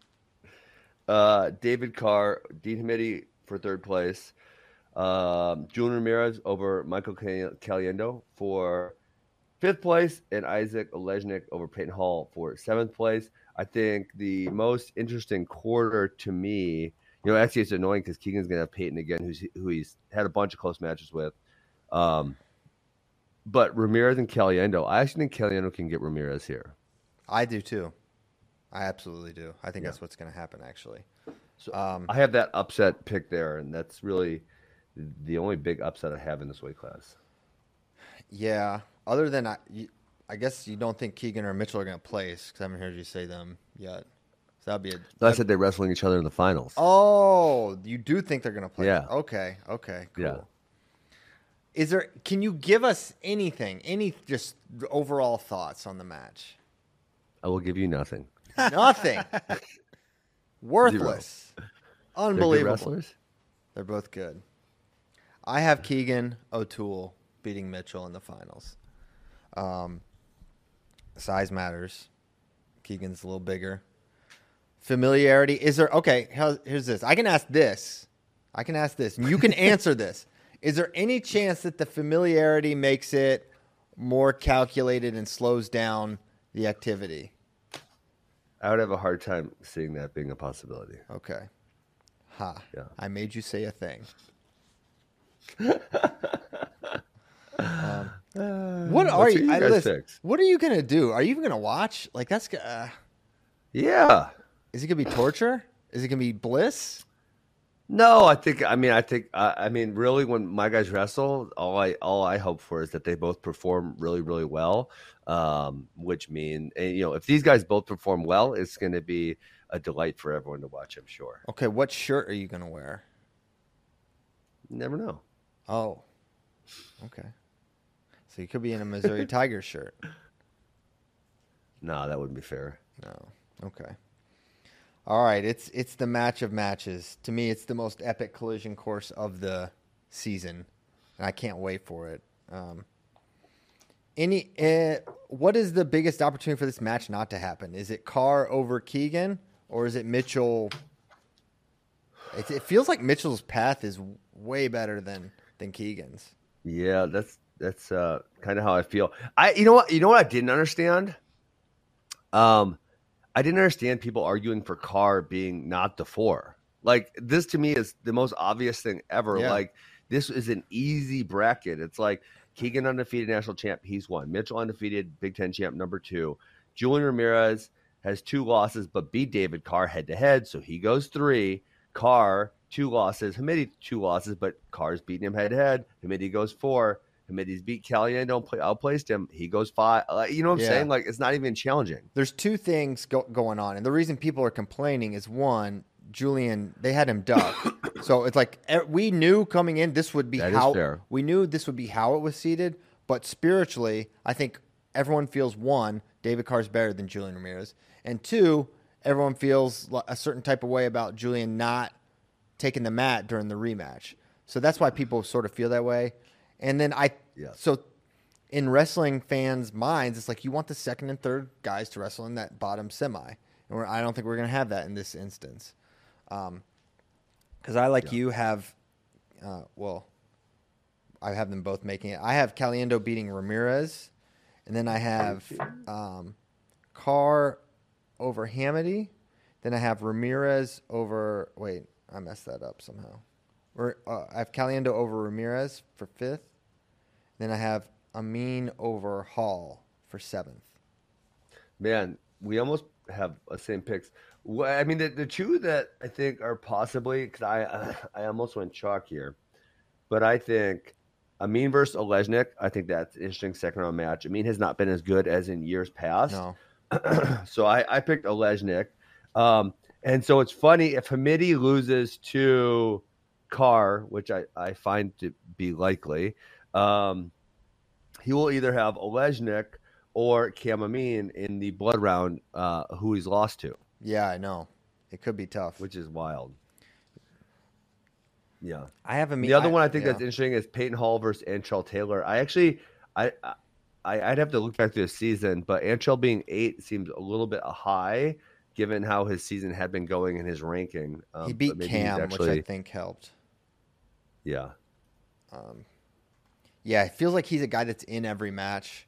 David Carr, Dean Hamidi for third place. Julian Ramirez over Michael Caliendo for fifth place, and Isaac Olejnik over Peyton Hall for seventh place. I think the most interesting quarter to me, actually it's annoying because Keegan's going to have Peyton again, who he's had a bunch of close matches with. But Ramirez and Caliendo, I actually think Caliendo can get Ramirez here. I do too. I absolutely do. I think that's what's going to happen, actually. So I have that upset pick there, and that's really the only big upset I have in this weight class. Yeah. Other than I guess you don't think Keegan or Mitchell are going to place because I haven't heard you say them yet. So that'd be I said they're wrestling each other in the finals. Oh, you do think they're going to play? Yeah. Okay. Cool. Yeah. Can you give us anything? Any just overall thoughts on the match? I will give you nothing. Nothing. Worthless. They're good Unbelievable. wrestlers? They're both good. I have Keegan O'Toole beating Mitchell in the finals. Size matters. Keegan's a little bigger. Familiarity. Is there... Okay, here's this. I can ask this. And you can answer this. Is there any chance that the familiarity makes it more calculated and slows down the activity? I would have a hard time seeing that being a possibility. Okay. Ha. Yeah. I made you say a thing. What are What's you? your guys' Listen, picks? what are you gonna do? Are you even gonna watch? Like that's. Yeah. Is it gonna be torture? Is it gonna be bliss? No, I think really when my guys wrestle, all I hope for is that they both perform really, really well. Which mean, if these guys both perform well, it's going to be a delight for everyone to watch, I'm sure. Okay, what shirt are you gonna wear? Never know. Oh, okay. So you could be in a Missouri Tigers shirt. No, that wouldn't be fair. No. Okay. All right. It's the match of matches. To me, it's the most epic collision course of the season, and I can't wait for it. What is the biggest opportunity for this match not to happen? Is it Carr over Keegan, or is it Mitchell? It feels like Mitchell's path is way better than Keegan's. Yeah, that's kind of how I feel. You know what I didn't understand? I didn't understand people arguing for Carr being not the 4. Like this to me is the most obvious thing ever. Yeah. Like this is an easy bracket. It's like Keegan undefeated national champ, he's 1. Mitchell undefeated Big Ten champ, number 2. Julian Ramirez has 2 losses, but beat David Carr head to head, so he goes 3. Carr 2 losses, Hamidi 2 losses, but Carr's beating him head to head. Hamidi goes 4. Hamidi's beat Caliendo, outplaced him. He goes 5. You know what I'm saying? Like it's not even challenging. There's 2 things going on, and the reason people are complaining is one, Julian, they had him duck. So it's like we knew coming in this would be we knew this would be how it was seeded, but spiritually, I think everyone feels 1, David Carr's better than Julian Ramirez, and 2, everyone feels a certain type of way about Julian not taking the mat during the rematch. So that's why people sort of feel that way. And then Yeah. so in wrestling fans' minds, it's like you want the second and third guys to wrestle in that bottom semi. And I don't think we're going to have that in this instance. Because I, like you, have, I have them both making it. I have Caliendo beating Ramirez. And then I have Carr over Hamady. Then I have Ramirez over... Wait, I messed that up somehow. I have Caliendo over Ramirez for 5th. Then I have Amin over Hall for 7th. Man, we almost have the same picks. I mean, the two that I think are possibly, because I almost went chalk here, but I think Amin versus Olejnik, I think that's an interesting second round match. Amin has not been as good as in years past. No. So I picked Olejnik. And so it's funny, if Hamidi loses to Carr, which I find to be likely, he will either have Olejnik or Cam Amin in the blood round, who he's lost to. Yeah, I know. It could be tough. Which is wild. Yeah. I have Amin. The other one I think that's interesting is Peyton Hall versus Antrell Taylor. I'd have to look back through the season, but Antrell being 8 seems a little bit high given how his season had been going in his ranking. He beat Cam, which I think helped. Yeah. Yeah, it feels like he's a guy that's in every match.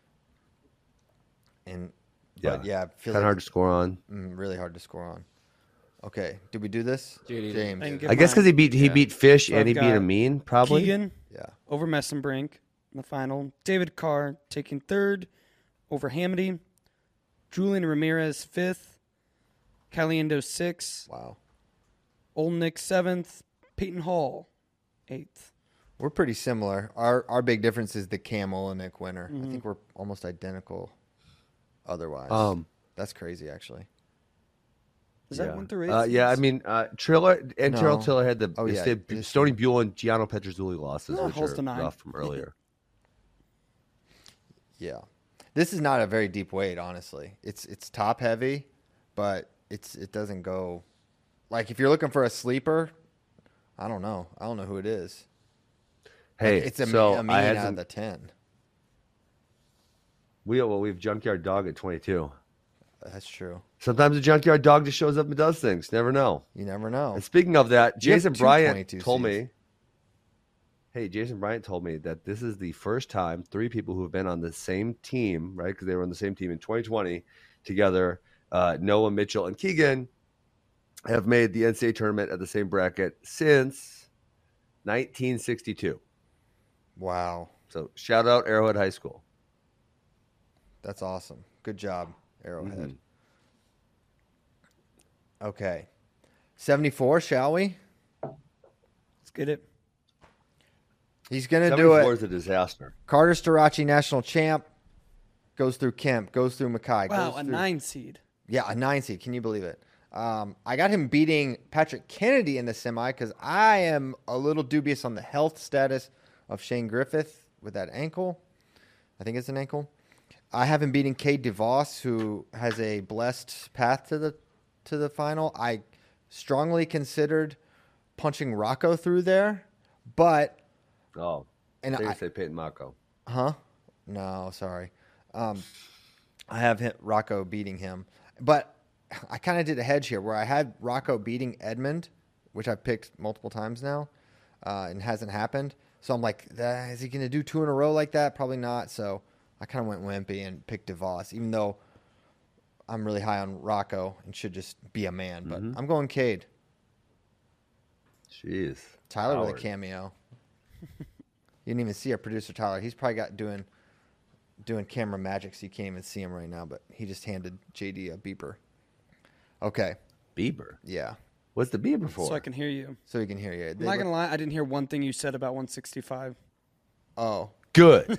And yeah, it feels kind of hard to score on. Really hard to score on. Okay, did we do this? James. I guess because he beat Fish and he beat Amin, probably. Keegan Yeah. over Messenbrink in the final. David Carr taking 3rd over Hamady. Julian Ramirez 5th. Caliendo 6th. Wow. Olnick 7th. Peyton Hall 8th. We're pretty similar. Our big difference is the Cam Olenek winner. I think we're almost identical otherwise. That's crazy, actually. Is that 1 through 8? Yeah, I mean, Triller and Terrell No. Tiller had the Oh, yeah. Stony Buell and Gianno Petrozzulli losses, which Hall's are the 9. rough from earlier. Yeah. This is not a very deep weight, honestly. It's top heavy, but it doesn't go like if you're looking for a sleeper, I don't know. I don't know who it is. Hey, It's a so Amin I had out some, of the 10. we have Junkyard Dog at 22. That's true. Sometimes the Junkyard Dog just shows up and does things. Never know. You never know. And speaking of that, You have Jason 2 Bryant 22 told seeds. me. Hey, Jason Bryant told me that this is the first time 3 people who have been on the same team, right? Because they were on the same team in 2020 together. Noah, Mitchell, and Keegan have made the NCAA tournament at the same bracket since 1962. Wow. So shout out Arrowhead High School. That's awesome. Good job, Arrowhead. Okay. 74, shall we? Let's get it. He's going to do 74 it. is a disaster. Carter Starachi, national champ, goes through Kemp, goes through Mackay. Wow, goes a through, 9 seed. Yeah, a 9 seed. Can you believe it? I got him beating Patrick Kennedy in the semi because I am a little dubious on the health status of Shane Griffith with that ankle. I think it's an ankle. I have him beating Cade DeVos, who has a blessed path to the final. I strongly considered punching Rocco through there, but Oh, and I say Peyton Mako. No, sorry. I have Rocco beating him, but I kind of did a hedge here where I had Rocco beating Edmund, which I've picked multiple times now, and hasn't happened. So I'm like, is he going to do 2 in a row like that? Probably not. So I kind of went wimpy and picked DeVos, even though I'm really high on Rocco and should just be a man. But I'm going Cade. Jeez. Tyler with Howard. a cameo. You didn't even see our producer Tyler. He's probably got doing camera magic, so you can't even see him right now. But he just handed JD a beeper. Okay. Bieber. Yeah. What's the Bieber for? So I can hear you. So he can hear you. I'm not going to lie, I didn't hear one thing you said about 165. Oh, Good.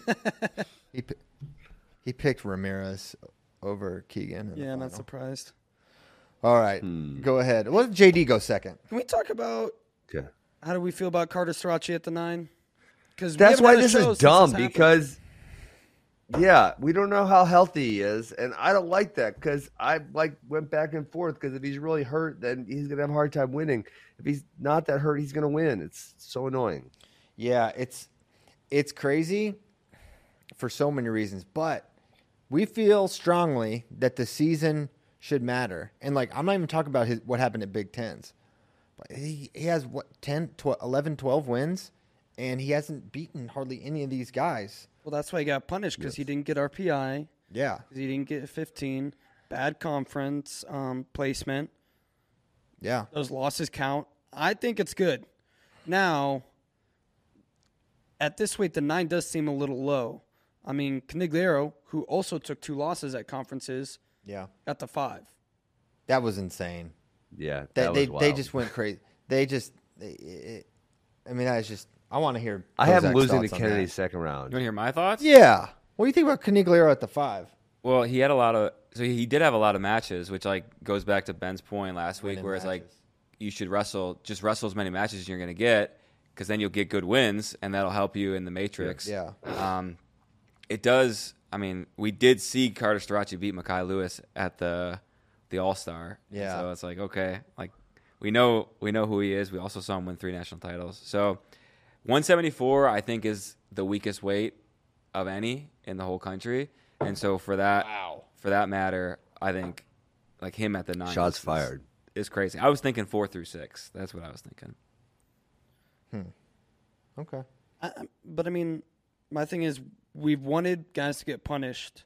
he picked Ramirez over Keegan. in the Yeah, I'm not final. surprised. All right, go ahead. Let JD go second. Can we talk about Okay. how do we feel about Carter Starachi at the 9? Because That's why this is dumb, because Yeah, we don't know how healthy he is, and I don't like that because I went back and forth because if he's really hurt, then he's gonna have a hard time winning. If he's not that hurt, he's gonna win. It's so annoying. Yeah, it's crazy for so many reasons, but we feel strongly that the season should matter. And I'm not even talking about what happened at Big Tens, but he has 11, 12 wins, and he hasn't beaten hardly any of these guys. Well, that's why he got punished because he didn't get RPI. Yeah, because he didn't get 15. Bad conference placement. Yeah, those losses count. I think it's good. Now, at this weight, the 9 does seem a little low. I mean, Canigliaro, who also took 2 losses at conferences, got the 5. That was insane. Yeah, they just went crazy. I mean, that is just. I want to hear. I have him Kozak's losing to thoughts on Kennedy that. second round. You want to hear my thoughts? Yeah. What do you think about Canigliaro at the 5? Well, he had he did have a lot of matches, which goes back to Ben's point last week, where it's you should wrestle as many matches as you're going to get, because then you'll get good wins, and that'll help you in the matrix. Yeah. It does. I mean, we did see Carter Strachey beat Mekhi Lewis at the All-Star. Yeah. So it's okay, we know who he is. We also saw him win 3 national titles. So 174, I think, is the weakest weight of any in the whole country. And so for that matter, I think him at the 9 Shots fired is crazy. I was thinking 4 through 6. That's what I was thinking. Okay. But I mean, my thing is, we've wanted guys to get punished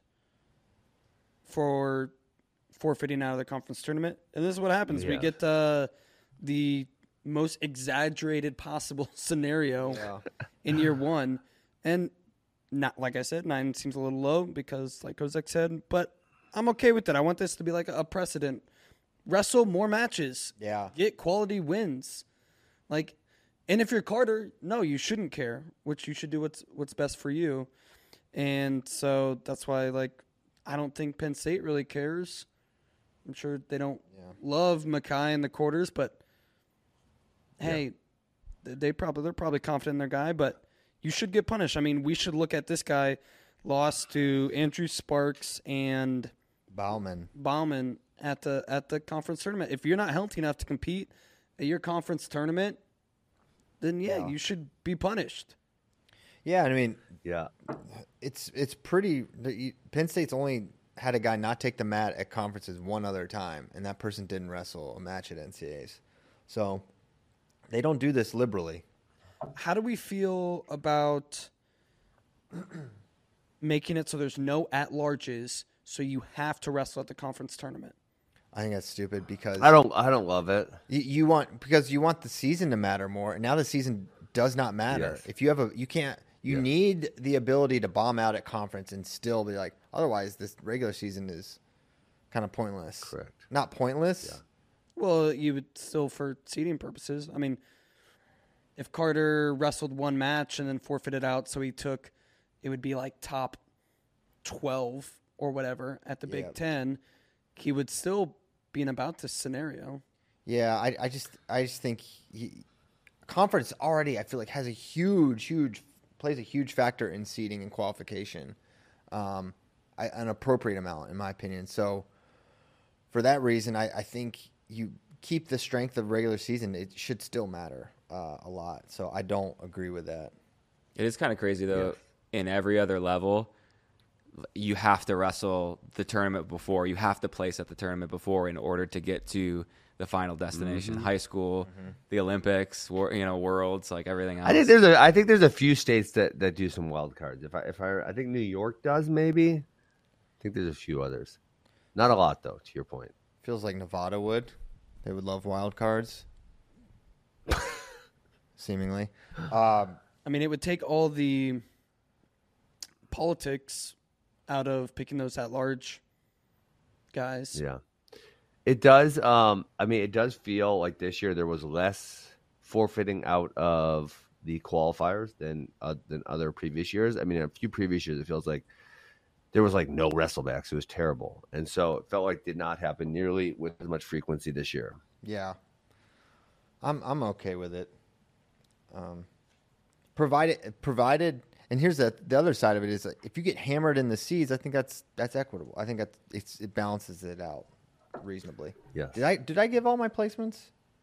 for forfeiting out of the conference tournament, and this is what happens. Yeah. We get the most exaggerated possible scenario in year 1, and not like I said, 9 seems a little low because, like Kozak said, but I'm okay with that. I want this to be like a precedent. Wrestle more matches. Yeah. Get quality wins. And if you're Carter, no, you shouldn't care. Which you should do what's best for you. And so that's why, I don't think Penn State really cares. I'm sure they don't love Mekhi in the quarters, but hey, they're probably confident in their guy, but you should get punished. I mean, we should look at this guy lost to Andrew Sparks and Bauman at the conference tournament. If you're not healthy enough to compete at your conference tournament, then you should be punished. Yeah, I mean, Yeah. it's pretty. Penn State's only had a guy not take the mat at conferences one other time, and that person didn't wrestle a match at NCAAs. So they don't do this liberally. How do we feel about making it so there's no at-larges, so you have to wrestle at the conference tournament? I think that's stupid because I don't love it. you want the season to matter more, and now the season does not matter. Yes. If you have you need the ability to bomb out at conference and still be otherwise this regular season is kind of pointless. Correct. Not pointless. Yeah. Well, you would still for seeding purposes. I mean, if Carter wrestled one match and then forfeited out, so it would be top 12 or whatever at the Big Ten, he would still be in about this scenario. Yeah, I just think conference already I feel has a huge plays a huge factor in seeding and qualification, an appropriate amount in my opinion. So for that reason, I think you keep the strength of regular season. It should still matter a lot. So I don't agree with that. It is kind of crazy, though. In every other level, you have to wrestle the tournament before. You have to place at the tournament before in order to get to the final destination. High school, the Olympics, worlds, everything else. I think there's a few states that do some wild cards. I think New York does maybe. I think there's a few others. Not a lot though, to your point. Feels like Nevada would. They would love wild cards. Seemingly. I mean, it would take all the politics out of picking those at-large guys. Yeah. It does. It does feel like this year there was less forfeiting out of the qualifiers than other previous years. I mean, in a few previous years, it feels like there was no wrestlebacks. It was terrible, and so it felt like it did not happen nearly with as much frequency this year. Yeah, I'm okay with it. Provided, And here's the other side of it is if you get hammered in the seeds, I think that's equitable. I think it balances it out reasonably. Yes. Did I give all my placements?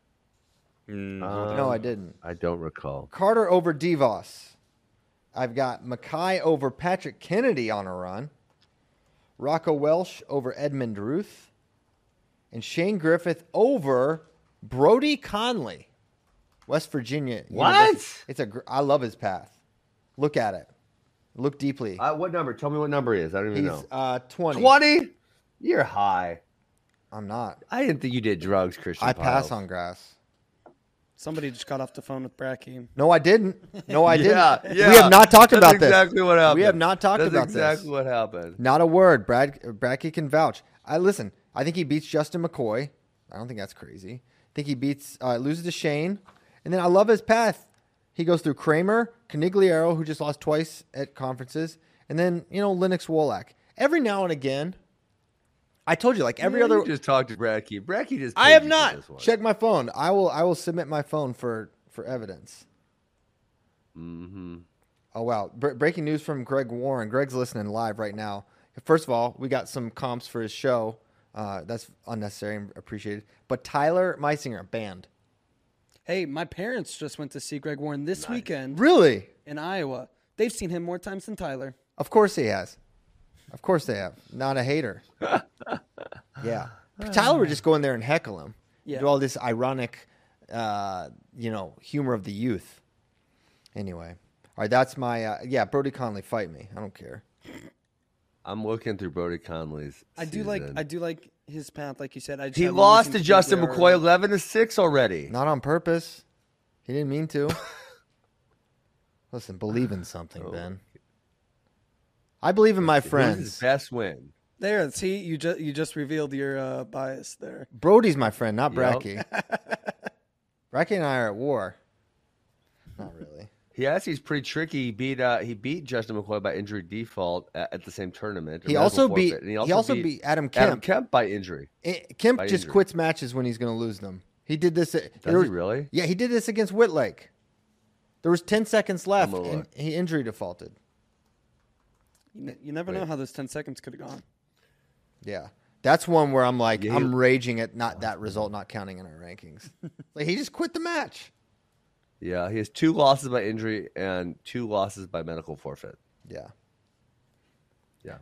No, I didn't. I don't recall. Carter over DeVos. I've got Mackay over Patrick Kennedy on a run. Rocco Welsh over Edmund Ruth. And Shane Griffith over Brody Conley, West Virginia. What? I love his path. Look at it. Look deeply. What number? Tell me what number he is. I don't even know. He's 20. 20? You're high. I'm not. I didn't think you did drugs, Christian. I pass Piles. on grass. Somebody just got off the phone with Bracky. No, I didn't. No, I didn't. Yeah. We have not talked about this. That's exactly what happened. We have not talked That's about exactly this. what happened. Not a word. Bracky can vouch. Listen, I think he beats Justin McCoy. I don't think that's crazy. I think he loses to Shane. And then I love his path. He goes through Kramer, Canigliaro, who just lost twice at conferences, and then, Lennox Wolak. Every now and again, I told you, like every other. You just talked to Bracky. Bracky just. I have paid you for not. this one. Check my phone. I will submit my phone for evidence. Mm-hmm. Oh, wow. Breaking news from Greg Warren. Greg's listening live right now. First of all, we got some comps for his show. That's unnecessary and appreciated. But Tyler Meisinger, banned. Hey, my parents just went to see Greg Warren this weekend Really? in Iowa. They've seen him more times than Tyler. Of course he has. Of course they have. Not a hater. Yeah. Tyler would just go in there and heckle him. Yeah. Do all this ironic, humor of the youth. Anyway. All right, that's my, Brody Conley, fight me. I don't care. I'm looking through Brody Conley's. I do like his path, like you said. I just He haven't lost listened to Justin their- McCoy 11-6 already. Not on purpose. He didn't mean to. Listen, believe in something, Ben. I believe in my Who's his friends. best win? There, see, you just revealed your bias there. Brody's my friend, not Yep. Bracky. Bracky and I are at war. Not really. Yes, he's pretty tricky. He beat Justin McCoy by injury default at the same tournament. He also beat Adam Kemp. Adam Kemp by injury. Kemp By just injury. quits matches when he's going to lose them. He did this. Does he really? Yeah, he did this against Whitlake. There was 10 seconds left, I'm gonna and look. he injury defaulted. You never know how those 10 seconds could have gone. Yeah. That's one where I'm like, Yeah, I'm raging at that result not counting in our rankings. Like, he just quit the match. Yeah, he has 2 losses by injury and 2 losses by medical forfeit. Yeah. Yeah.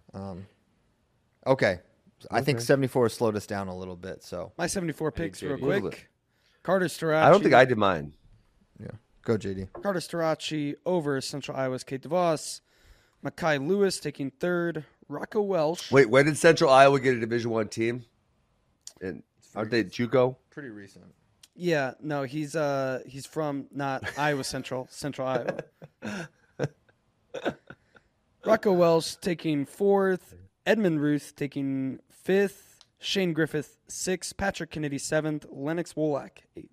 Okay. I think 74 has slowed us down a little bit, so. My 74 picks real JD. Little quick. bit. Carter Starachi. I don't think I did mine. Yeah. Go, JD. Carter Starachi over Central Iowa's Kate DeVos. Mackay Lewis taking third. Rocco Welsh. Wait, when did Central Iowa get a Division I team? And aren't they JUCO? Pretty recent. Yeah, no, he's from not Iowa Central, Central Iowa. Rocco Welsh taking fourth. Edmund Ruth taking fifth. Shane Griffith sixth. Patrick Kennedy seventh. Lennox Wolak eighth.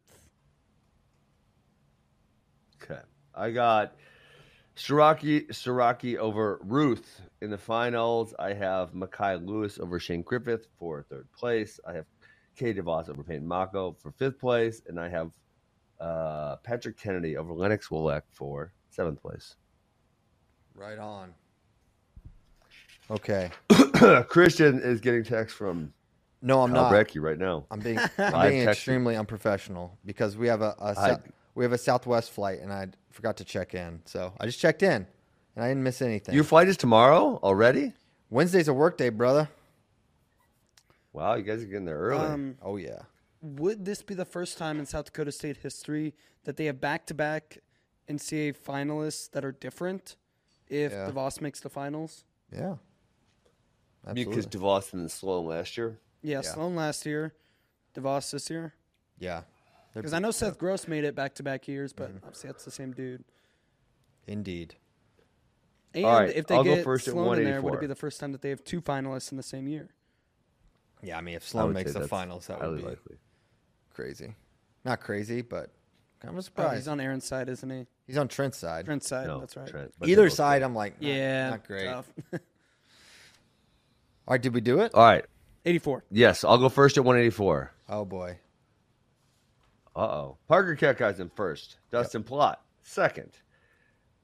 Okay. I got Siraki over Ruth in the finals. I have Mackay Lewis over Shane Griffith for third place. I have Kay DeVos over Peyton Mako for fifth place. And I have Patrick Kennedy over Lennox Wolak for seventh place. Right on. Okay. Christian is getting text from No, I'm Kyle not. Brecky right now. I'm being texting. extremely unprofessional because we have a Southwest flight and I forgot to check in. So I just checked in and I didn't miss anything. Your flight is tomorrow already? Wednesday's a work day, brother. Wow, you guys are getting there early. Oh yeah. Would this be the first time in South Dakota State history that they have back-to-back NCAA finalists that are different if Yeah. DeVos makes the finals? Yeah. Because DeVos and Sloan last year? Yeah, Sloan last year. DeVos this year. Yeah. Because I know Seth Gross made it back-to-back years, but obviously that's the same dude. Indeed. And All right, if they I'll go get first at Sloan in there, would it 184. be the first time that they have two finalists in the same year? Yeah, I mean, if I Sloan would makes say the that's finals, that would highly be likely. crazy. Not crazy, but kind of a Oh, surprise. he's on Aaron's side, isn't he? He's on Trent's side. Trent's side, No, that's right. Trent, but they Either both side, good. I'm like, Yeah, not great. tough. All right, did we do it? All right. 84. Yes, I'll go first at 184. Oh boy. Uh-oh. Parker Keckheisen first. Dustin Plott second.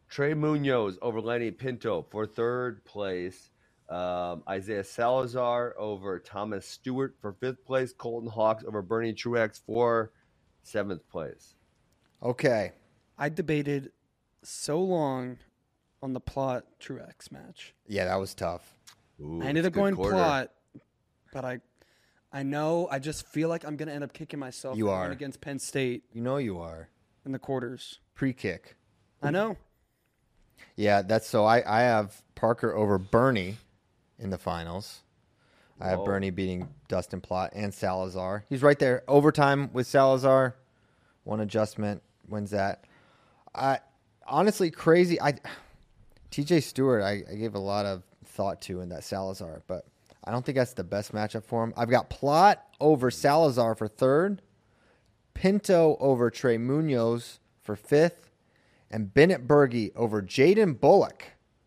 Trey Munoz over Lenny Pinto for third place. Isaiah Salazar over Thomas Stewart for fifth place. Colton Hawks over Bernie Truex for seventh place. Okay. I debated so long on the Plot Truex match. Yeah, that was tough. Ooh, I ended up going quarter. Plot, but I know I just feel like I'm going to end up kicking myself You if I are. win against Penn State You know you are. in the quarters. Pre-kick. I know. Yeah, that's so I have Parker over Bernie in the finals. I have Whoa. Bernie beating Dustin Plott and Salazar. He's right there. Overtime with Salazar. One adjustment wins that. Honestly, crazy. TJ Stewart, I gave a lot of thought to in that Salazar, but I don't think that's the best matchup for him. I've got Plott over Salazar for third, Pinto over Trey Munoz for fifth, and Bennett Berge over Jaden Bullock.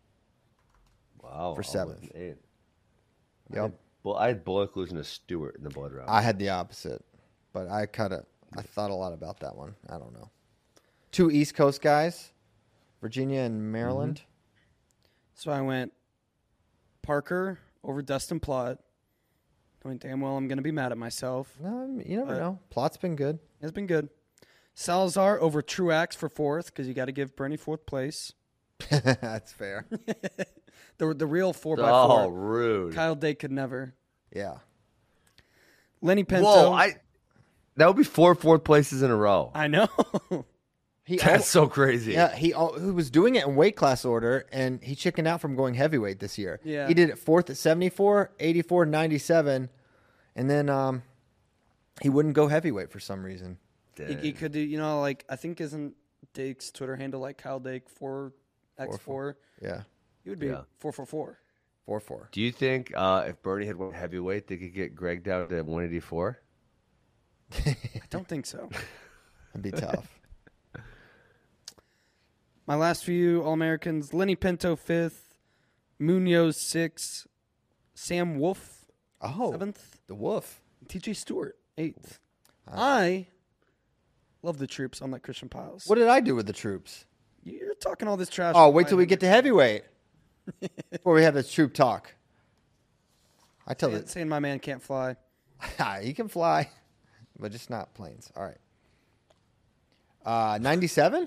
Wow. For seventh. Yep. I had Bullock losing to Stewart in the blood round. I had the opposite, but I thought a lot about that one. I don't know. Two East Coast guys, Virginia and Maryland. So I went Parker over Dustin Plott. Knowing damn well I'm going to be mad at myself. No, you never know. Plott's been good. It's been good. Salazar over Truax for fourth because you got to give Bernie fourth place. That's fair. The real 4x4. Oh, rude. Kyle Day could never. Yeah. Lenny Pinto. Whoa, that would be fourth places in a row. I know. That's so crazy. Yeah, he was doing it in weight class order, and he chickened out from going heavyweight this year. Yeah. He did it fourth at 74, 84, 97, and then he wouldn't go heavyweight for some reason. He could do, like, I think isn't Dake's Twitter handle like Kyle Dake 4x4? Yeah. He would be 444. 4-4. Do you think if Bernie had went heavyweight, they could get Greg down to 184? I don't think so. That'd be tough. My last few All-Americans, Lenny Pinto 5th, Munoz 6th, Sam Wolf 7th, the Wolf. TJ Stewart 8th. I love the troops on that Christian Piles. What did I do with the troops? You're talking all this trash. Oh, wait till we get to heavyweight before we have this troop talk. I tell you, saying my man can't fly. he can fly, but just not planes. All right. 97?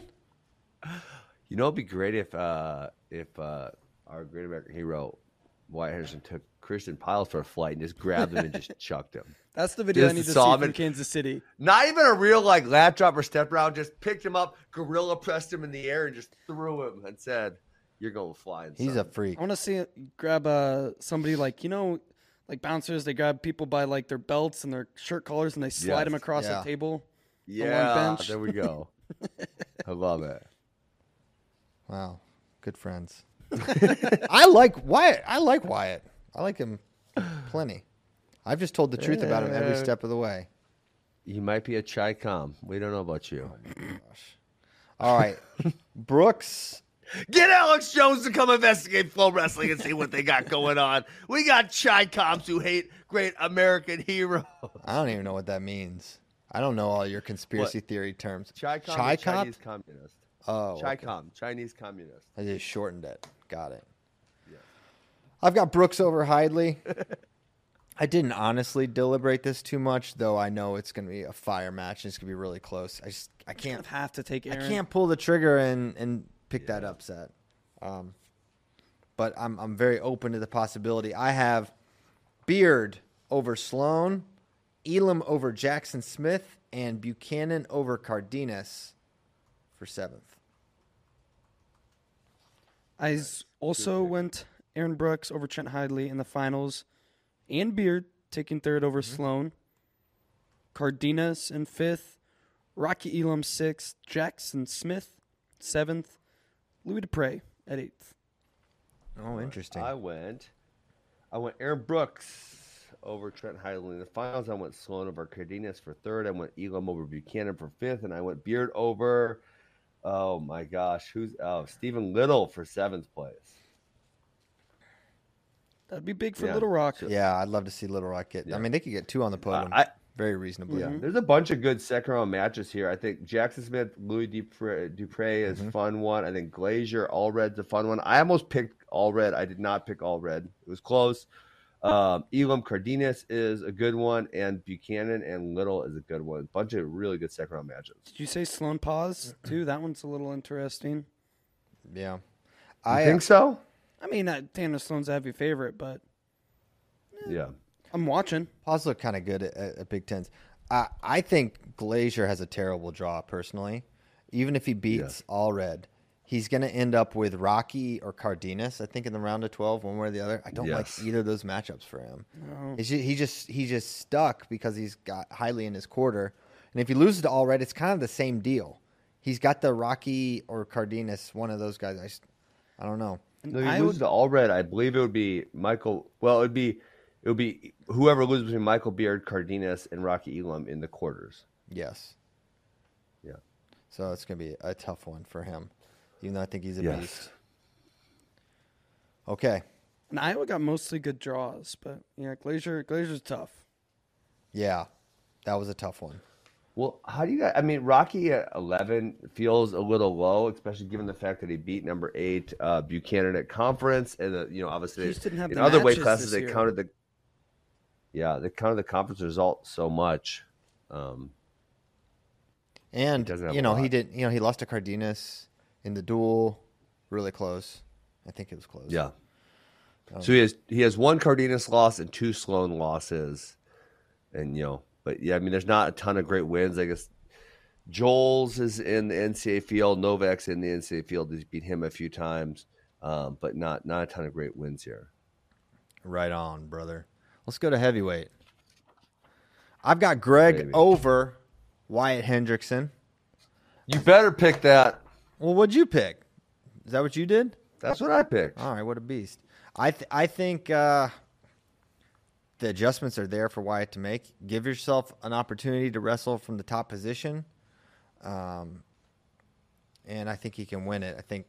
You know, it'd be great if our great American hero Wyatt Henderson took Christian Piles for a flight and just grabbed him and just chucked him. That's the video I need to see from Kansas City. Not even a real lat drop or step round. Just picked him up, gorilla pressed him in the air, and just threw him and said, "You're going flying." He's a freak. I want to see it grab somebody like bouncers. They grab people by like their belts and their shirt collars and they slide them across the table. On one bench. There we go. I love it. Wow, good friends. I like Wyatt. I like him plenty. I've just told the truth about him every step of the way. He might be a Chi-Com. We don't know about you. Oh my gosh. All right, Brooks. Get Alex Jones to come investigate Flow Wrestling and see what they got going on. We got Chi-Coms who hate great American heroes. I don't even know what that means. I don't know all your conspiracy theory terms. Chi-Com, Chinese communist. Oh, Chi-Com, okay. Chinese communist. I just shortened it. Got it. Yeah. I've got Brooks over Hidley. I didn't honestly deliberate this too much, though. I know it's going to be a fire match and it's going to be really close. I can't have to take Aaron. I can't pull the trigger and pick that upset. But I'm very open to the possibility. I have Beard over Sloan, Elam over Jackson Smith, and Buchanan over Cardenas for 7th. I also went Aaron Brooks over Trent Hidley in the finals, and Beard taking 3rd over Sloan. Cardenas in 5th, Rocky Elam 6th, Jackson Smith 7th, Louis Dupre at 8th. Oh, interesting. I went Aaron Brooks over Trent Hidley in the finals. I went Sloan over Cardenas for 3rd. I went Elam over Buchanan for 5th, and I went Beard over. Oh my gosh, Stephen Little for 7th place. That'd be big for Little Rock. Yeah, I'd love to see Little Rock get. I mean, they could get 2 on the podium. Very reasonably. Yeah, there's a bunch of good second round matches here. I think Jackson Smith, Louis Dupre is a fun one. I think Glazier, Allred's a fun one. I almost picked Allred. I did not pick Allred. It was close. Elam Cardenas is a good one, and Buchanan and Little is a good one. A bunch of really good second round matches. Did you say Sloan Paz too? That one's a little interesting. Yeah. I think so. I mean, Tanner Sloan's a heavy favorite, but yeah, I'm watching. Paz look kind of good at Big Tens. I think Glazier has a terrible draw, personally. Even if he beats Allred, he's going to end up with Rocky or Cardenas, I think, in the round of 12, one way or the other. I don't like either of those matchups for him. No. He's just stuck because he's got highly in his quarter. And if he loses to Allred, it's kind of the same deal. He's got the Rocky or Cardenas, one of those guys. I don't know. No, he loses to Allred. I believe it would be Michael. Well, it would be whoever loses between Michael Beard, Cardenas, and Rocky Elam in the quarters. Yes. Yeah. So it's going to be a tough one for him, even though I think he's a beast. Okay. And Iowa got mostly good draws, but yeah, Glazier's tough. Yeah, that was a tough one. Well, how do you guys? I mean, Rocky at 11 feels a little low, especially given the fact that he beat number 8 Buchanan at conference, and obviously in other weight classes they counted the conference result so much. And he lost to Cardenas in the duel, really close. I think it was close. Yeah. So he has one Cardenas loss and 2 Sloan losses, and But yeah, I mean, there's not a ton of great wins. I guess Joel's is in the NCAA field. Novak's in the NCAA field. He's beat him a few times, but not a ton of great wins here. Right on, brother. Let's go to heavyweight. I've got Greg over Wyatt Hendrickson. You better pick that. Well, what'd you pick? Is that what you did? That's what I picked. All right, what a beast. I think the adjustments are there for Wyatt to make. Give yourself an opportunity to wrestle from the top position. And I think he can win it. I think,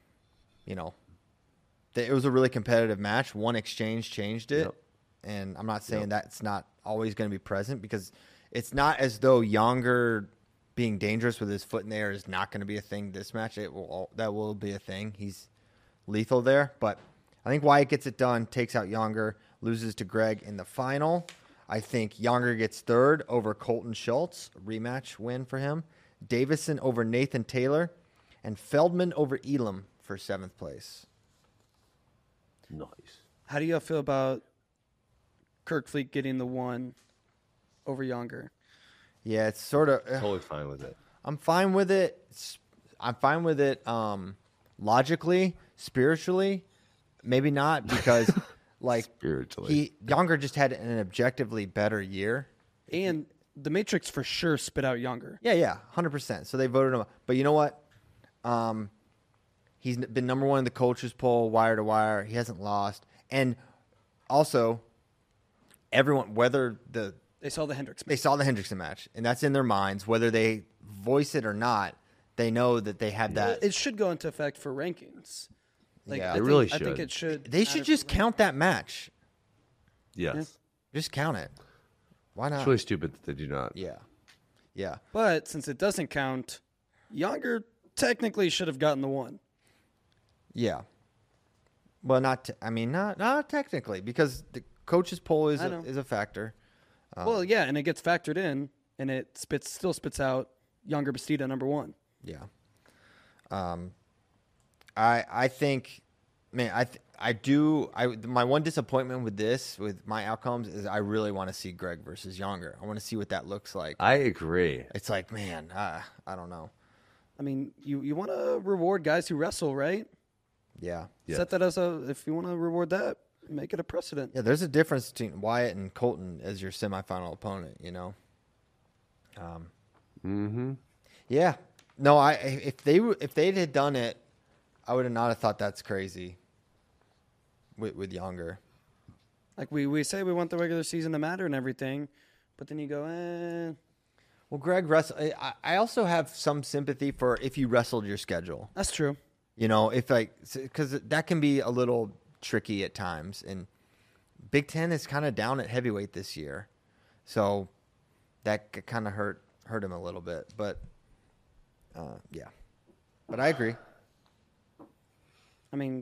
it was a really competitive match. One exchange changed it. Yep. And I'm not saying that's not always going to be present, because it's not as though Younger being dangerous with his foot in the air is not going to be a thing this match. That will be a thing. He's lethal there. But I think Wyatt gets it done, takes out Younger, loses to Greg in the final. I think Younger gets third over Colton Schultz, a rematch win for him. Davison over Nathan Taylor, and Feldman over Elam for 7th place. Nice. How do you feel about Kirkfleet getting the 1 over Younger? Yeah, it's sort of totally fine with it. I'm fine with it. I'm fine with it logically, spiritually, maybe not, because Younger just had an objectively better year. And the Matrix for sure spit out Younger. Yeah, 100%. So they voted him. But you know what? He's been number 1 in the coaches poll, wire to wire. He hasn't lost. And also, everyone, whether they saw the Hendrickson match. They saw the Hendrickson match, and that's in their minds. Whether they voice it or not, they know that they have that. It should go into effect for rankings. They really should. I think it should. They should just count that match. Yes. Yeah. Just count it. Why not? It's really stupid that they do not. Yeah. But since it doesn't count, Younger technically should have gotten the 1. Yeah. Well, not technically, because the coaches poll is a factor. And it gets factored in, and it still spits out Younger Bastida number 1. Yeah. I think, man, my one disappointment with my outcomes is I really want to see Greg versus Younger. I want to see what that looks like. I agree. It's like, man, I don't know. I mean, you want to reward guys who wrestle, right? Yeah. Set that if you want to reward that, make it a precedent. Yeah, there's a difference between Wyatt and Colton as your semifinal opponent, Yeah. No, if they had done it, I would have not thought that's crazy with Younger. Like we say we want the regular season to matter and everything, but then you go, Well, Greg I also have some sympathy for if you wrestled your schedule. That's true. Because that can be a little tricky at times, and Big Ten is kind of down at heavyweight this year, so that kind of hurt him a little bit. But yeah, but I agree. I mean,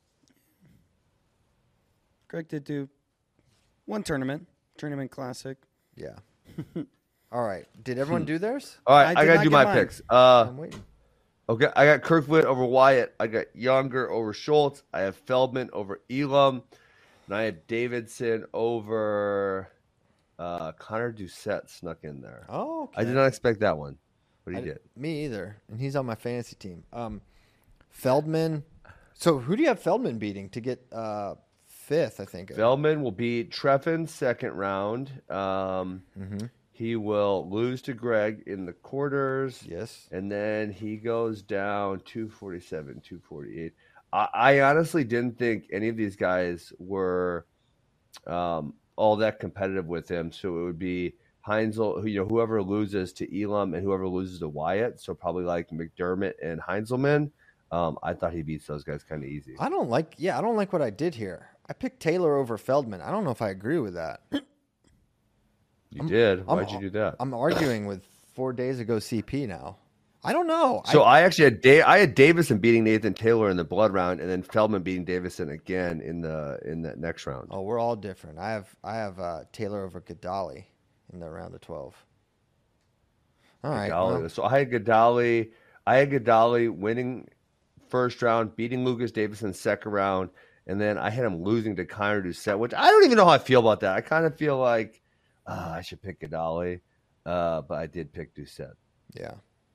Greg did do one tournament classic. Yeah. All right. Did everyone do theirs? All right, I I did got not to do get my mine. picks. I'm waiting. Okay, I got Kirkwood over Wyatt. I got Younger over Schultz. I have Feldman over Elam. And I have Davidson over Connor Doucette snuck in there. Oh, okay. I did not expect that one, but he did. Me either. And he's on my fantasy team. Feldman. So who do you have Feldman beating to get fifth, I think? Feldman will beat Treffin second round. He will lose to Greg in the quarters. Yes. And then he goes down 247, 248. I honestly didn't think any of these guys were all that competitive with him. So it would be Heinzel, whoever loses to Elam and whoever loses to Wyatt. So probably like McDermott and Heinzelman. I thought he beats those guys kind of easy. I don't like what I did here. I picked Taylor over Feldman. I don't know if I agree with that. You did. Why'd you do that? I'm arguing with 4 days ago CP now. I don't know. So I actually had Davison beating Nathan Taylor in the blood round, and then Feldman beating Davison again in the next round. Oh, we're all different. I have Taylor over Gadali in the round of 12. All right. Well, So I had Gadali winning first round, beating Lucas Davison second round, and then I had him losing to Connor Doucette, which I don't even know how I feel about that. I kind of feel like I should pick Gadali, but I did pick Doucette. yeah.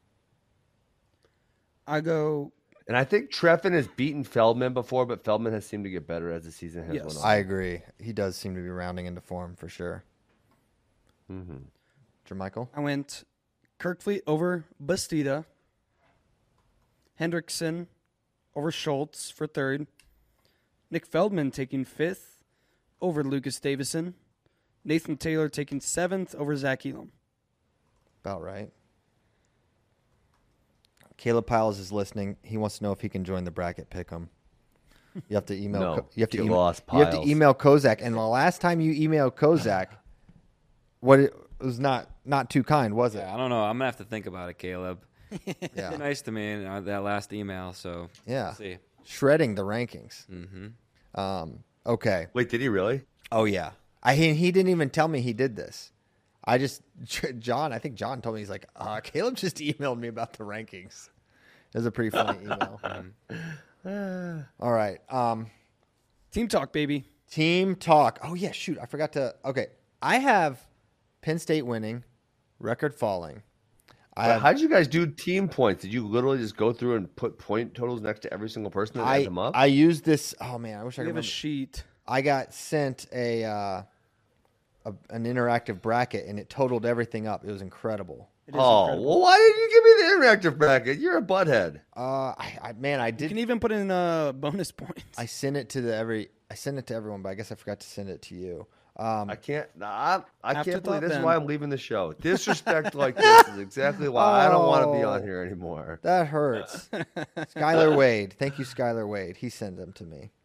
I go. And I think Treffin has beaten Feldman before, but Feldman has seemed to get better as the season has Yes. went on. I agree. He does seem to be rounding into form for sure. Mm-hmm. Jermichael? I went Kirkfleet over Bastida. Hendrickson over Schultz for third. Nick Feldman taking fifth over Lucas Davison. Nathan Taylor taking seventh over Zach Elam. About right. Caleb Piles is listening. He wants to know if he can join the bracket pick'em. You have to email. No, you have to get email. lost, You have to Piles. email Kozak. And the last time you emailed Kozak, it was not too kind, was it? Yeah, I don't know. I'm gonna have to think about it, Caleb. Yeah. You're nice to me in that last email, so Yeah. we'll see. Shredding the rankings. Okay. Wait, did he really? Oh yeah. He didn't even tell me he did this. I think John told me, he's like, Caleb just emailed me about the rankings. It was a pretty funny email. All right. Team talk, baby. Team talk. Oh yeah, shoot. I forgot to. Okay. I have Penn State winning, record falling. How did you guys do team points? Did you literally just go through and put point totals next to every single person and add them up? I used this. Oh man, I wish I We could have a remember. sheet. I got sent an interactive bracket, and it totaled everything up. It was incredible. It is Oh, incredible. well, why didn't you give me the interactive bracket? You're a butthead. I You did. can even put in bonus points. I sent it to everyone, but I guess I forgot to send it to you. I can't. I can't Afterthought believe this is then. why I'm leaving the show. Disrespect like this is exactly why I don't want to be on here anymore. That hurts. Skylar Wade. Thank you, Skylar Wade. He sent them to me.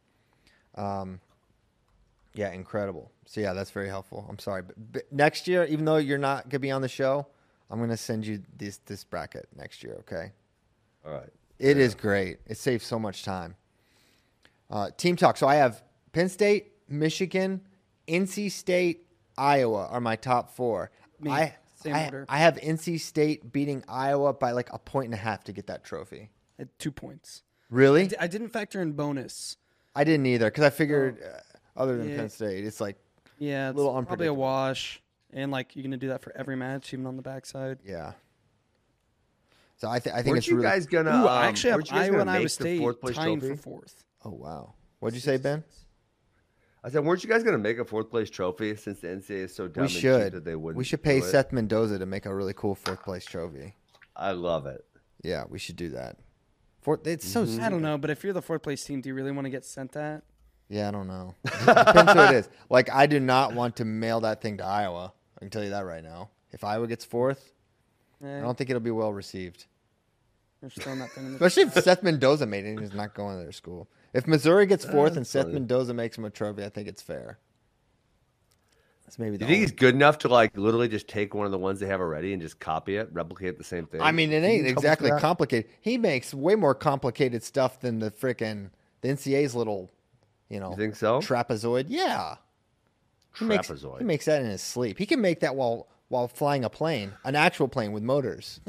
Yeah, incredible. So, yeah, that's very helpful. I'm sorry. But next year, even though you're not going to be on the show, I'm going to send you this bracket next year, okay? All right. It is great. It saves so much time. Team talk. So I have Penn State, Michigan, NC State, Iowa are my top four. Me. Same order. I have NC State beating Iowa by like 1.5 points to get that trophy. I had 2 points. Really? I didn't factor in bonus. I didn't either because I figured other than Yeah. Penn State, it's like Yeah, it's little probably a unpredictable. wash. And like you're gonna do that for every match, even on the backside. yeah. So I think Weren't it's you really. guys gonna? Ooh, I actually have weren't you guys Iowa gonna and Iowa make the State fourth place tying trophy? for fourth. Oh wow! What'd you say, Ben? I said, weren't you guys gonna make a fourth place trophy since the NCAA is so dumb We and cheap should. that they wouldn't? We should pay do it? Seth Mendoza to make a really cool fourth place trophy. I love it. Yeah, we should do that. It's so. I stupid. don't know, but if you're the fourth place team, do you really want to get sent that? Yeah, I don't know. Depends who it is. Like, I do not want to mail that thing to Iowa. I can tell you that right now. If Iowa gets fourth, I don't think it'll be well received. They're just throwing that thing in the Especially if Seth Mendoza made it and he's not going to their school. If Missouri gets fourth and Seth funny. Mendoza makes him a trophy, I think it's fair. That's maybe Do the you think he's good enough to like literally just take one of the ones they have already and just copy it, replicate the same thing? I mean, it Think ain't he comes exactly to that? complicated. He makes way more complicated stuff than the NCAA's little, You think so? trapezoid. Yeah. Trapezoid. He makes that in his sleep. He can make that while flying a plane, an actual plane with motors.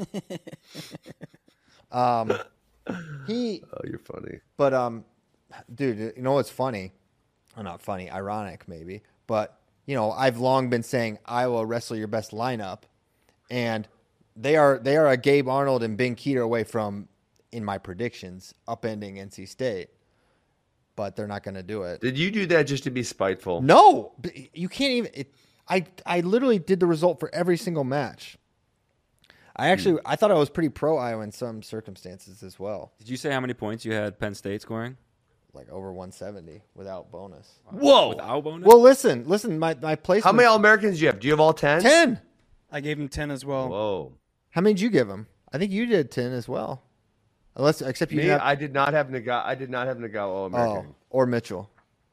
Oh, you're funny. But dude, you know what's funny? Or not funny, ironic maybe. But I've long been saying Iowa wrestle your best lineup, and they are a Gabe Arnold and Ben Keeter away from, in my predictions, upending NC State. But they're not going to do it. Did you do that just to be spiteful? No, you can't even. I literally did the result for every single match. I thought I was pretty pro Iowa in some circumstances as well. Did you say how many points you had Penn State scoring? Like over 170 without bonus. Whoa! Without bonus? Well, listen. My placement. How many All-Americans do you have? Do you have all 10? 10. I gave him 10 as well. Whoa. How many did you give him? I think you did 10 as well. Except you Me, have. I did not have Nagawa. I did not have Nagawa All-American. Or Mitchell.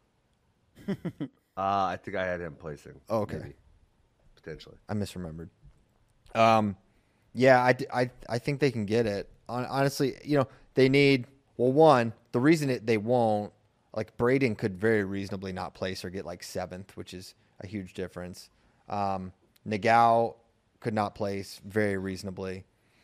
I think I had him placing. Oh, okay. Maybe. Potentially. I misremembered. Yeah, I think they can get it. Honestly, they need. Well, one, the reason they won't, like Braden could very reasonably not place or get like 7th, which is a huge difference. Nagao could not place very reasonably.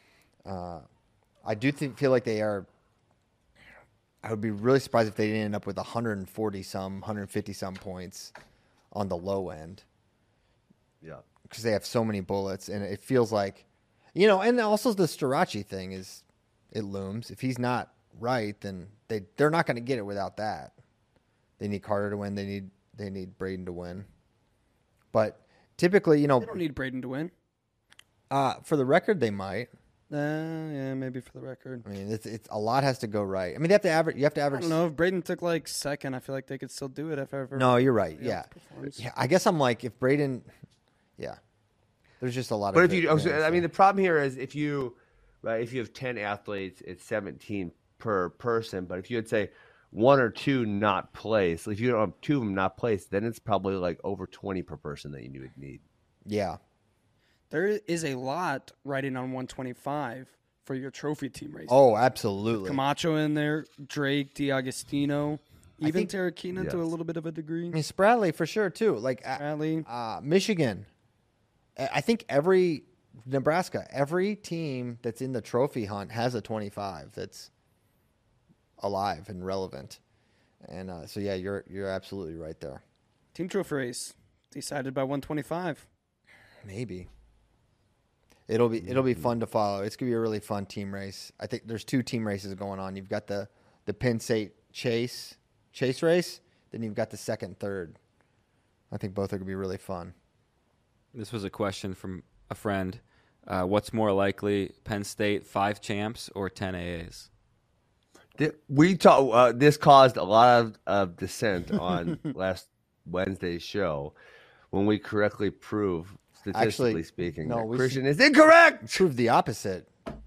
I do feel like they are. I would be really surprised if they didn't end up with 150 some points on the low end. Yeah. Because they have so many bullets, and it feels like, and also the Starachi thing it looms. If he's not right, then they're not going to get it without that. They need Carter to win. They need Braden to win. But typically, They don't need Braden to win. for the record, they might. Yeah, maybe for the record. I mean, it's a lot has to go right. I mean, they have to average. You have to I average. don't know if Braden took like second. I feel like they could still do it if ever. No, you're right. everybody Yeah. else performs. Yeah, I guess I'm like if Braden. Yeah, there's just a lot of. But if you, variance I mean, there. the problem here is if you have 10 athletes, it's 17 per person. But if you would say 1 or 2 not placed, if you don't have 2 of them not placed, then it's probably like over 20 per person that you would need. Yeah. There is a lot riding on 125 for your trophy team race. Oh, absolutely. Camacho in there, Drake, DiAgostino, even think- Terrakina to a little bit of a degree. I mean, Spradley for sure too. Like Bradley. Michigan. I think Nebraska, every team that's in the trophy hunt has a 25 that's alive and relevant. And so yeah, you're absolutely right there. Team trophy race decided by 125. Maybe. It'll be fun to follow. It's gonna be a really fun team race. I think there's 2 team races going on. You've got the Penn State Chase race, then you've got the second, third. I think both are gonna be really fun. This was a question from a friend. What's more likely, Penn State 5 champs or 10 AAs? This caused a lot of dissent on last Wednesday's show when we correctly proved, statistically speaking, no, that we Christian is incorrect. Prove the opposite.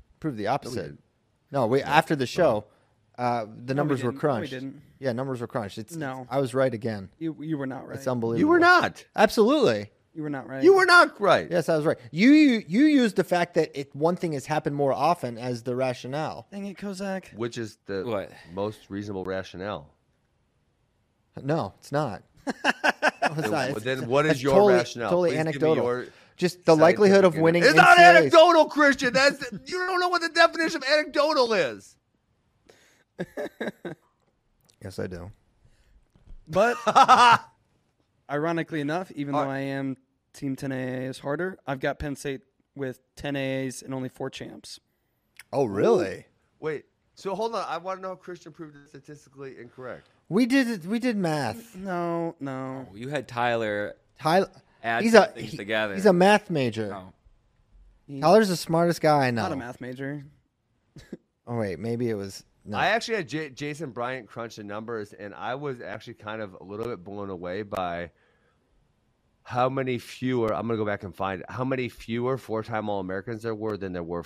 No, after the show, the numbers were didn't. No, we crunched. didn't. Yeah, numbers were crunched. No. I was right again. You were not right. It's unbelievable. You were not. Absolutely. You were not right. You were not right. Yes, I was right. You used the fact that one thing has happened more often as the rationale. Dang it, Kozak. Which is the What? most reasonable rationale? No, it's not. No, it's not. Then what is That's your totally, rationale? Totally Please give me anecdotal. your Just the likelihood of scientific winning. It's not NCAAs. anecdotal, Christian. You don't know what the definition of anecdotal is. Yes, I do. But ironically enough, even though I am Team 10 AA is harder, I've got Penn State with 10 AAs and only 4 champs. Oh, really? Wait. So hold on. I want to know how Christian proved it statistically incorrect. We did math. No. Oh, you had Tyler Tyler, add he's things together. He's a math major. Oh. Tyler's the smartest guy I know. Not a math major. Oh wait, maybe it was. No. I actually had Jason Bryant crunch the numbers, and I was actually kind of a little bit blown away by how many fewer. I'm gonna go back and find how many fewer 4-time All-Americans there were than there were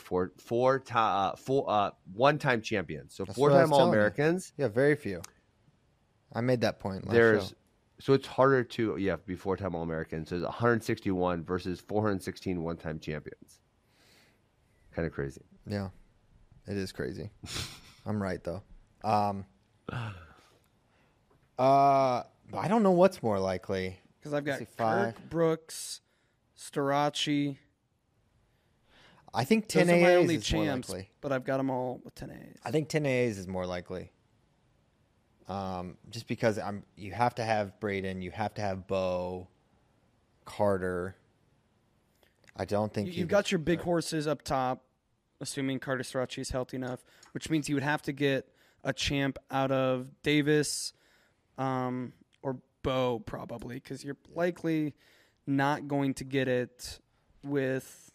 one-time champions. So That's what I was 4-time telling you. All-Americans. Yeah, very few. I made that point last There's show. So it's harder to be 4-time All-American. So it's 161 versus 416 one-time champions. Kind of crazy. Yeah, it is crazy. I'm right though. I don't know what's more likely. Because I've got Let's see, 5. Kirk, Brooks, Storaci. I think Those 10 are my AAs only is more champs, likely. but I've got them all with 10 A's. I think 10 AAs is more likely. Just because you have to have Braden, you have to have Bo, Carter. I don't think You've got your big horses up top, assuming Carter Storaci is healthy enough, which means you would have to get a champ out of Davis or Bo probably, because you're likely not going to get it with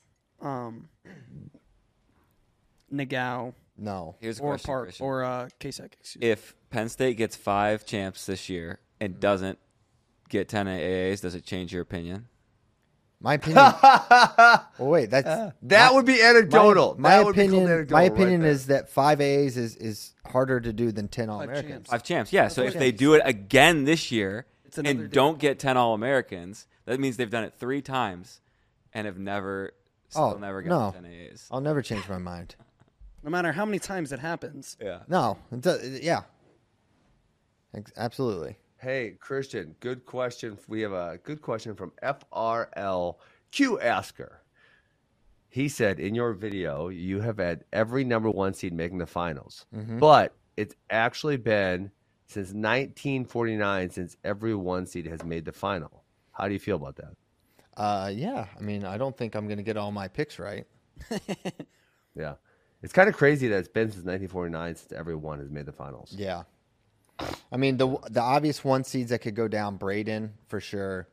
Nagao. No. Here's a or question, Park Christian. or Kasich. Excuse me. If Penn State gets 5 champs this year and doesn't get 10 AAs, does it change your opinion? My opinion. Well, wait, That would be anecdotal. My That would be called opinion. anecdotal My right opinion there. is that 5 A's is harder to do than 10 All-Americans. champs. 5 champs, yeah. So if what they champs. do it again this year It's another and day. don't get 10 All-Americans, that means they've done it 3 times and have never never no. gotten 10 AAs. I'll never change my mind. No matter how many times it happens. Yeah. No. Yeah. Absolutely. Hey, Christian, good question. We have a good question from FRL Q Asker. He said, in your video, you have had every number 1 seed making the finals, but it's actually been since 1949 since every 1 seed has made the final. How do you feel about that? Yeah. I mean, I don't think I'm going to get all my picks right. Yeah. It's kind of crazy that it's been since 1949 since everyone has made the finals. Yeah. I mean, the obvious 1 seeds that could go down, Braden for sure.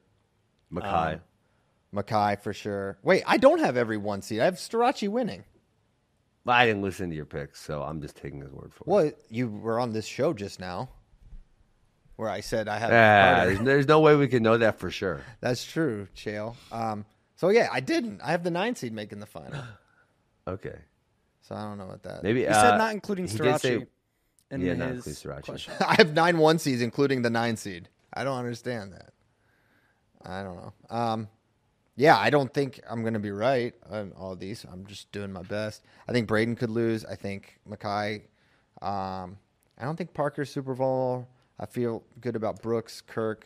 Mackay for sure. Wait, I don't have every 1 seed. I have Storaci winning. I didn't listen to your picks, so I'm just taking his word for it. Well, you were on this show just now where I said I have Carter. There's no way we can know that for sure. That's true, Chael. So, yeah, I didn't. I have the 9 seed making the final. Okay. So I don't know what that. Maybe He said not including he did say- Storaci in Yeah, not his including Storaci. question. I have 9 1 seeds, including the 9 seed. I don't understand that. I don't know. Yeah, I don't think I'm going to be right on all these. I'm just doing my best. I think Braden could lose. I think Mackay. I don't think Parker's Super Bowl. I feel good about Brooks, Kirk.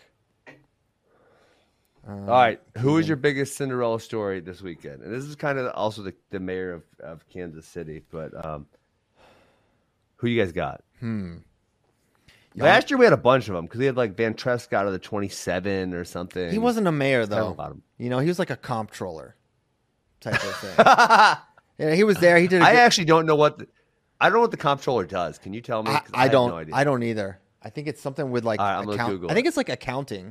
All right. Who is your biggest Cinderella story this weekend? And this is kind of also the mayor of Kansas City, but who you guys got? Last year we had a bunch of them because we had like Van Tresk out of the 27 or something. He wasn't a mayor, Tell though. me about him. You know, he was like a comptroller type of thing. Yeah, he was there. He did. I actually don't know I don't know what the comptroller does. Can you tell me? 'Cause I have don't. No idea. I don't either. I think it's something with like All right, I'm gonna Google I think it. it's like accounting.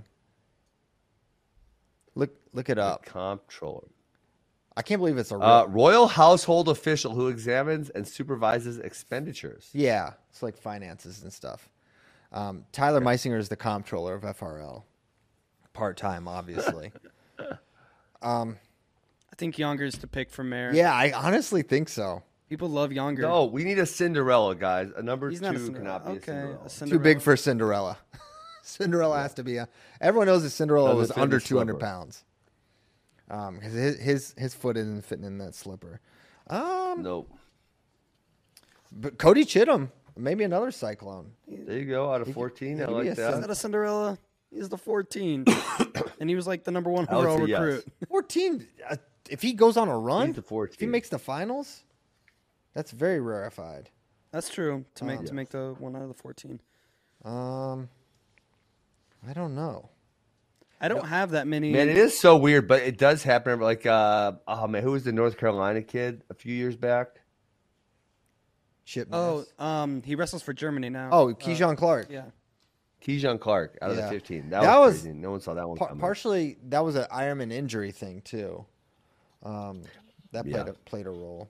Look it up. Comptroller. I can't believe it's a real. Royal household official who examines and supervises expenditures. Yeah, it's like finances and stuff. Tyler Meisinger is the comptroller of FRL, part time, obviously. I think Younger's to pick for mayor. Yeah, I honestly think so. People love Younger. No, we need a Cinderella, guys. A number He's 2 not a Cinderella. cannot be Okay, a Cinderella. a Cinderella. Too big for Cinderella. Cinderella has to be a. Everyone knows that Cinderella Doesn't was fit in under the 200 slipper. pounds. Because his foot isn't fitting in that slipper. Nope. But Cody Chittum, maybe another Cyclone. There you go. Out of 14, I could be like a Is that. that a Cinderella? He's the 14. And he was like the number 1 I would overall say yes. recruit. 14. If he goes on a run, He's the 14. if he makes the finals, that's very rarefied. That's true. To make the 1 out of the 14. I don't know. I don't have that many. Man, it is so weird, but it does happen. Like, oh man, who was the North Carolina kid a few years back? Chip. He wrestles for Germany now. Oh, Keyshawn Clark. Yeah. Keyshawn Clark out of Yeah. the 15. That That was was- crazy. No one saw that one coming. Partially, that was an Ironman injury thing too. That Yeah. played a role.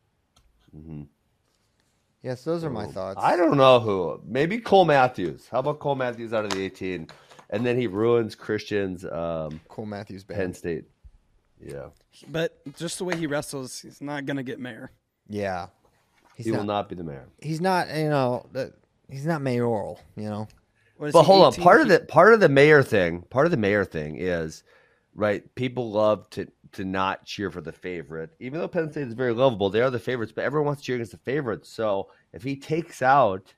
Yes, those are my thoughts. I don't know who. Maybe Cole Matthews. How about Cole Matthews out of the 18? And then he ruins Christian's Cole Matthews band. Penn State. Yeah. But just the way he wrestles, he's not going to get mayor. Yeah, He will not be the mayor. He's not. You know, he's not mayoral. You know. What is But he, hold on, 18? part of the mayor thing is, right, people love to not cheer for the favorite. Even though Penn State is very lovable, they are the favorites, but everyone wants to cheer against the favorites. So if he takes out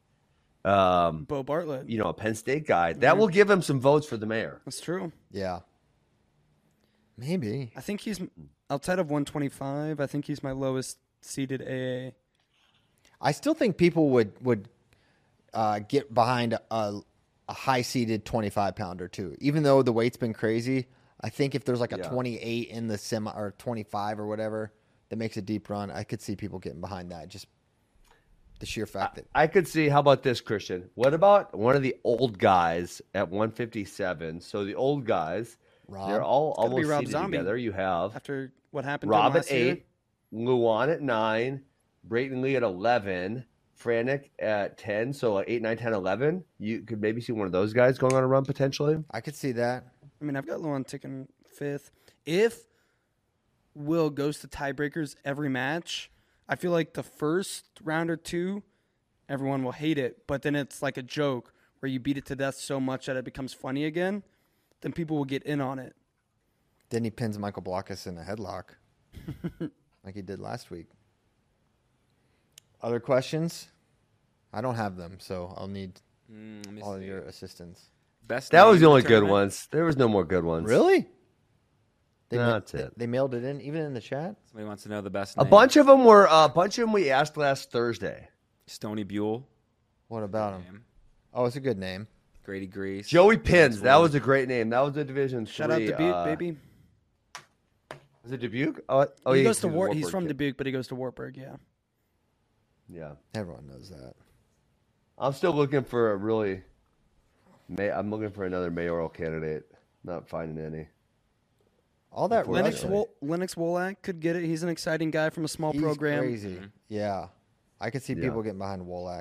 Bo Bartlett. a Penn State guy, that will give him some votes for the mayor. That's true. Yeah. Maybe. I think he's outside of 125. I think he's my lowest seeded AA. I still think people would get behind a high-seeded 25-pounder too. Even though the weight's been crazy, I think if there's like a 28 in the semi or 25 or whatever that makes a deep run, I could see people getting behind that. Just the sheer fact that I could see. How about this, Christian? What about one of the old guys at 157? So the old guys, they're all It's gotta be almost Rob seated Zombie. together. You have After what happened to him Rob at last year. 8, Luan at 9, Brayton Lee at 11, Franek at 10. So 8, 9, 10, 11. You could maybe see one of those guys going on a run potentially. I could see that. I mean, I've got Luan taking 5th. If Will goes to tiebreakers every match, I feel like the first round or two, everyone will hate it. But then it's like a joke where you beat it to death so much that it becomes funny again. Then people will get in on it. Then he pins Michael Blockus in a headlock like he did last week. Other questions? I don't have them, so I'll need all of your assistance. Best That was name the in only good tournament? ones. There was no more good ones. Really? That's it. They mailed it in, even in the chat? Somebody wants to know the best A name. bunch of them we asked last Thursday. Stony Buell, What about him? name. Oh, it's a good name. Grady Grease. Joey Pins. That was a great name. That was a Division 3. Shout out Dubuque, baby. Was it Dubuque? Oh, He yeah, goes to he's a He's Wartburg from kid. Dubuque, but he goes to Wartburg, yeah. Yeah. Everyone knows that. I'm still looking for I'm looking for another mayoral candidate. Not finding any. All that Lennox, Russian, Lennox Wolak could get it. He's an exciting guy from a small he's program. crazy. Yeah. I could see Yeah. people getting behind Wolak.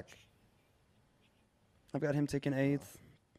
I've got him taking 8th.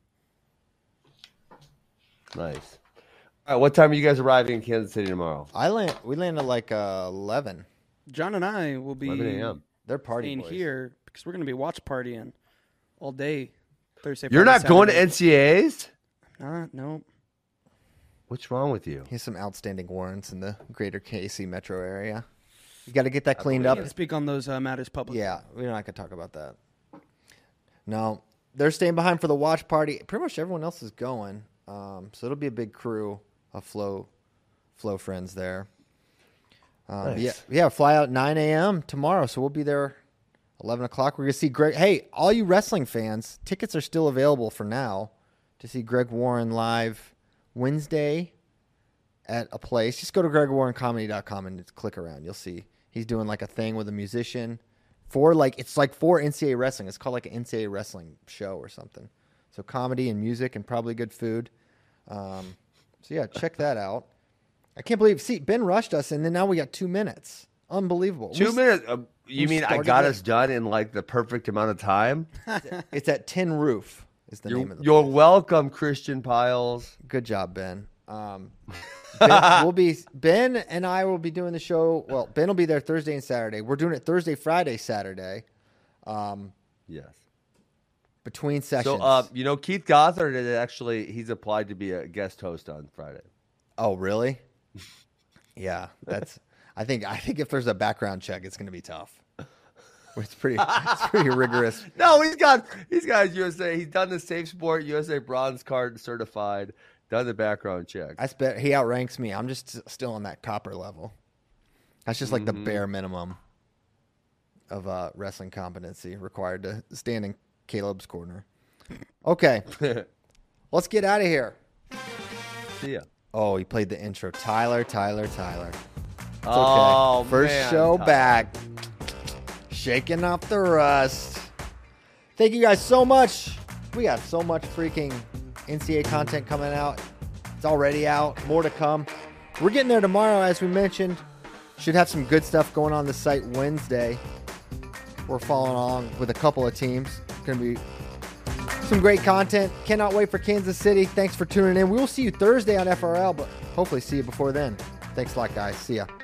Nice. All right, what time are you guys arriving in Kansas City tomorrow? We land at like 11. John and I will be 11 a.m. They're party staying boys. here because we're going to be watch partying all day Thursday. You're Friday, not going to Saturday. NCAAs? No. What's wrong with you? He has some outstanding warrants in the greater KC metro area. You got to get that cleaned up. Can't speak on those matters publicly. Yeah, we're not going to talk about that. No, they're staying behind for the watch party. Pretty much everyone else is going. So it'll be a big crew of Flow friends there. Nice. Yeah, fly out 9 a.m. tomorrow, so we'll be there 11 o'clock. We're going to see Greg. Hey, all you wrestling fans, tickets are still available for now to see Greg Warren live Wednesday at a place. Just go to gregwarrencomedy.com and just click around. You'll see he's doing like a thing with a musician for it's for NCAA wrestling. It's called like an NCAA wrestling show or something. So comedy and music and probably good food. So yeah, check that out. I can't believe. See, Ben rushed us, and then now we got 2 minutes. Unbelievable. 2 minutes? You mean I started got it. us done in like the perfect amount of time? It's at Tin Roof. Is the name of the You're place. welcome, Christian Piles. Good job, Ben. Ben and I will be doing the show. Well, Ben will be there Thursday and Saturday. We're doing it Thursday, Friday, Saturday. Yes. Between sessions. So, Keith Gothard is actually he's applied to be a guest host on Friday. Oh, really? Yeah, that's. I think if there's a background check, it's going to be tough. It's pretty rigorous. No, he's got his USA. He's done the Safe Sport USA Bronze Card certified. Done the background check. I bet he outranks me. I'm just still on that copper level. That's just like the bare minimum of wrestling competency required to stand in Caleb's corner. Okay, let's get out of here. See ya. Oh, he played the intro. Tyler. It's okay. Oh, First man, show Tyler. back. Shaking off the rust. Thank you guys so much. We got so much freaking NCAA content coming out. It's already out. More to come. We're getting there tomorrow, as we mentioned. Should have some good stuff going on the site Wednesday. We're following along with a couple of teams. Going to be some great content. Cannot wait for Kansas City. Thanks for tuning in. We will see you Thursday on FRL, but hopefully see you before then. Thanks a lot, guys. See ya.